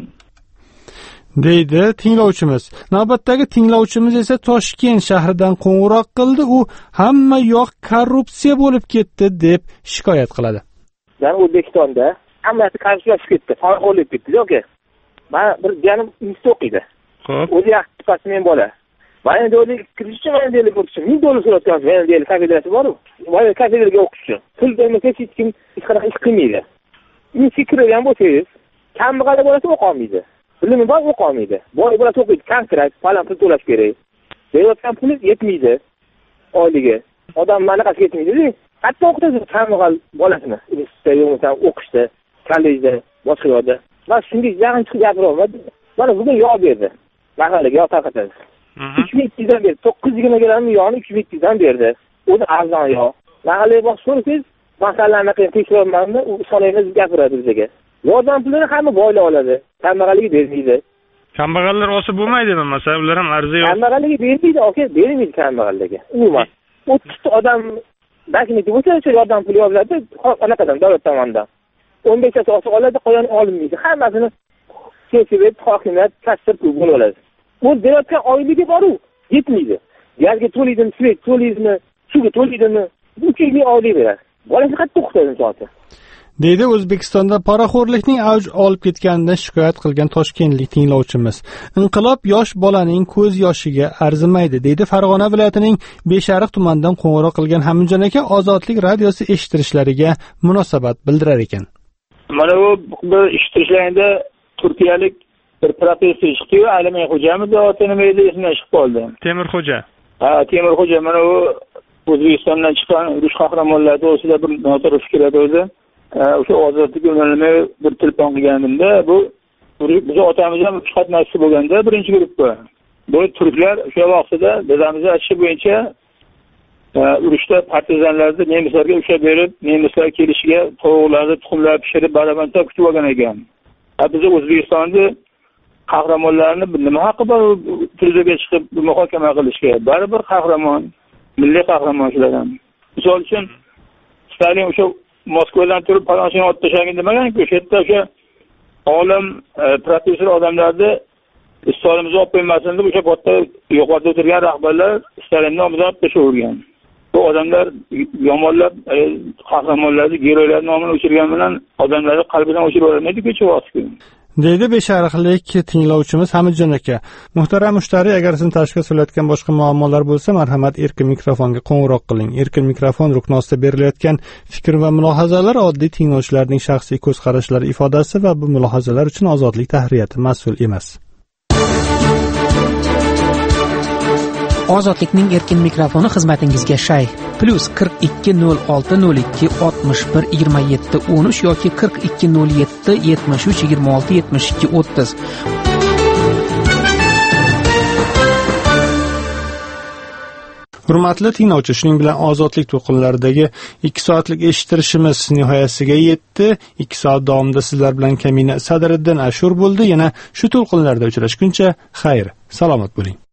deydi tinglovchimiz. Navbatdagi tinglovchimiz esa Toshkent shahridan qo'ng'iroq qildi. U hamma yoq korrupsiya bo'lib ketdi deb shikoyat qiladi. Yani O'zbekistonda hammasi korrupsiyalashib ketdi, farqolib ketdi, yo'q-ku. Men bir jiyanim institut o'qiydi. Xo'p. O'zi yaxshi chiqasi men bola. Men do'lik kirishchi, men do'lik o'qishchi. ming dollar so'rayapti, men do'lik kafedrasi bor-ku. Men kafedraga o'qishchi. Pul bermasa hech kim hech qanaqa ish qilmaydi. Men fikrlagan bo'lsangiz, kambag'al bo'lsa o'qa olmaydi. Bilimi bor o'qa olmaydi. Boy bo'lsa o'qiydi, kontrakt, falan pul to'lash kerak. Berayotgan puli yetmaydi oyliga. Odam mana qancha yetmaydi-ku. Hatto o'qitadi kambag'al bolasini. Universitetda yo'qsa o'qishda, kollejda, boshqa yerda. Men shunga yaqin chiqib gapira olmadim. Mana bugun yo'q berdi. Mahallaga yo'q tarqatadi. uch ming ikki yuzdan berdi. to'qqiz yuz yigirma gramni yog'ni uch ming ikki yuzdan berdi. O'zi arzon yo'q. Mahallaga borib so'rasangiz, masallalarni qilib tekshirolmayman, u sonaymiz gapiradi bizga. Yordam pulini hamma boylar oladi. Kambag'alga bermaydi. Kambag'allar olsa bo'lmaydimi? Masalan, ular ham arzi yo'q. Kambag'alga bermaydi, aka, bermaydi kambag'allarga. Umuman. o'ttiz ta odam bakniki bo'lsa, o'sha yordam puli oladi, anaqadan davlat tomonidan. o'n besh ta olsa oladi, qolgani olinmaydi. Hammasini sessiya, hokimiyat tasdiq qilib bo'ladi. Bu berayotgan oyligi bor-ku, yetmaydi. Gazga to'laydimi, svet to'laydimi, suvga to'laydimi, uch ming oylik beradi. Bolasi qattiq o'qitadi soati. deydi O'zbekistonda poraxo'rlikning avj olib ketganidan shikoyat qilgan toshkentlik tinglovchimiz. Inqilob yosh bolaning ko'z yoshiga arzimaydi, deydi Farg'ona viloyatining Beshariq tumanidan qo'ng'iroq qilgan Haminjon aka Ozodlik radiosi eshittirishlariga munosabat bildirar ekan. Mana bu bir eshittirishlarida turkiyalik bir professor chiqdi-yu, Alimay xo'jami deb nima edi, esimdan chiqib qoldi. Temurxo'ja. Ha, Temurxo'ja mana u O'zbekistondan chiqqan urush qahramonlari to'g'risida bir noto'g'ri fikr aytdi o'zi. O'sha ozodlik yo'nalmay bir telefon qilganimda, bu biz otamiz ham uch qatnashchi bo'lganda birinchi guruhda. Bu turklar o'sha vaqtida dadamiz aytishi bo'yicha urushda partizanlarni nemislarga ushlab berib, nemislar kelishiga tovuqlarni, tuxumlar pishirib barabanta kutib olgan ekan. Biz O'zbekistonda qahramonlarni nima haqqi bor televiziyaga chiqib muhokama qilishga? Baribir qahramon, milliy qahramon shulardan. Misol uchun Stalin o'sha Moskvadan turib falonchini otib tashlagan demagan-ku, o'sha yerda o'sha olim, professor odamlarni Stalinimizni olib qo'ymasin deb o'sha botta yo'qotib o'tirgan rahbarlar Stalinni nomidan olib tashlavergan. Bu odamlar yomonlab qahramonlarni, geroylarning nomini o'chirgan bilan odamlarning qalbidan o'chirib olmaydi-ku shu vaqtda. deydi Beshariqlik tinglovchimiz Haminjon aka. Muhtaram mushtariy, agar sizni tashkil qilayotgan boshqa muammolar bo'lsa, marhamat erkin mikrofonga qo'ng'iroq qiling. Erkin mikrofon rukni ostida berilayotgan fikr va mulohazalar oddiy tinglovchilarning shaxsiy ko'z qarashlari ifodasi va bu mulohazalar uchun Ozodlik tahriyati mas'ul emas. Ozodlikning erkin mikrofoni xizmatingizga shay. Plus qirq ikki nol olti nol ikki oltmish bir yigirma yetti o'n uch yoki qirq ikki nol yetti yetmish uch yigirma olti yetmish ikki o'ttiz. Hurmatli tinglovchi, shuning bilan Ozodlik to'lqinlaridagi ikki soatlik eshittirishimiz nihoyasiga yetdi. ikki soat davomida sizlar bilan Kamina Sadriddin Ashur bo'ldi. Yana shu to'lqinlarda uchrashguncha xayr, salomat bo'ling.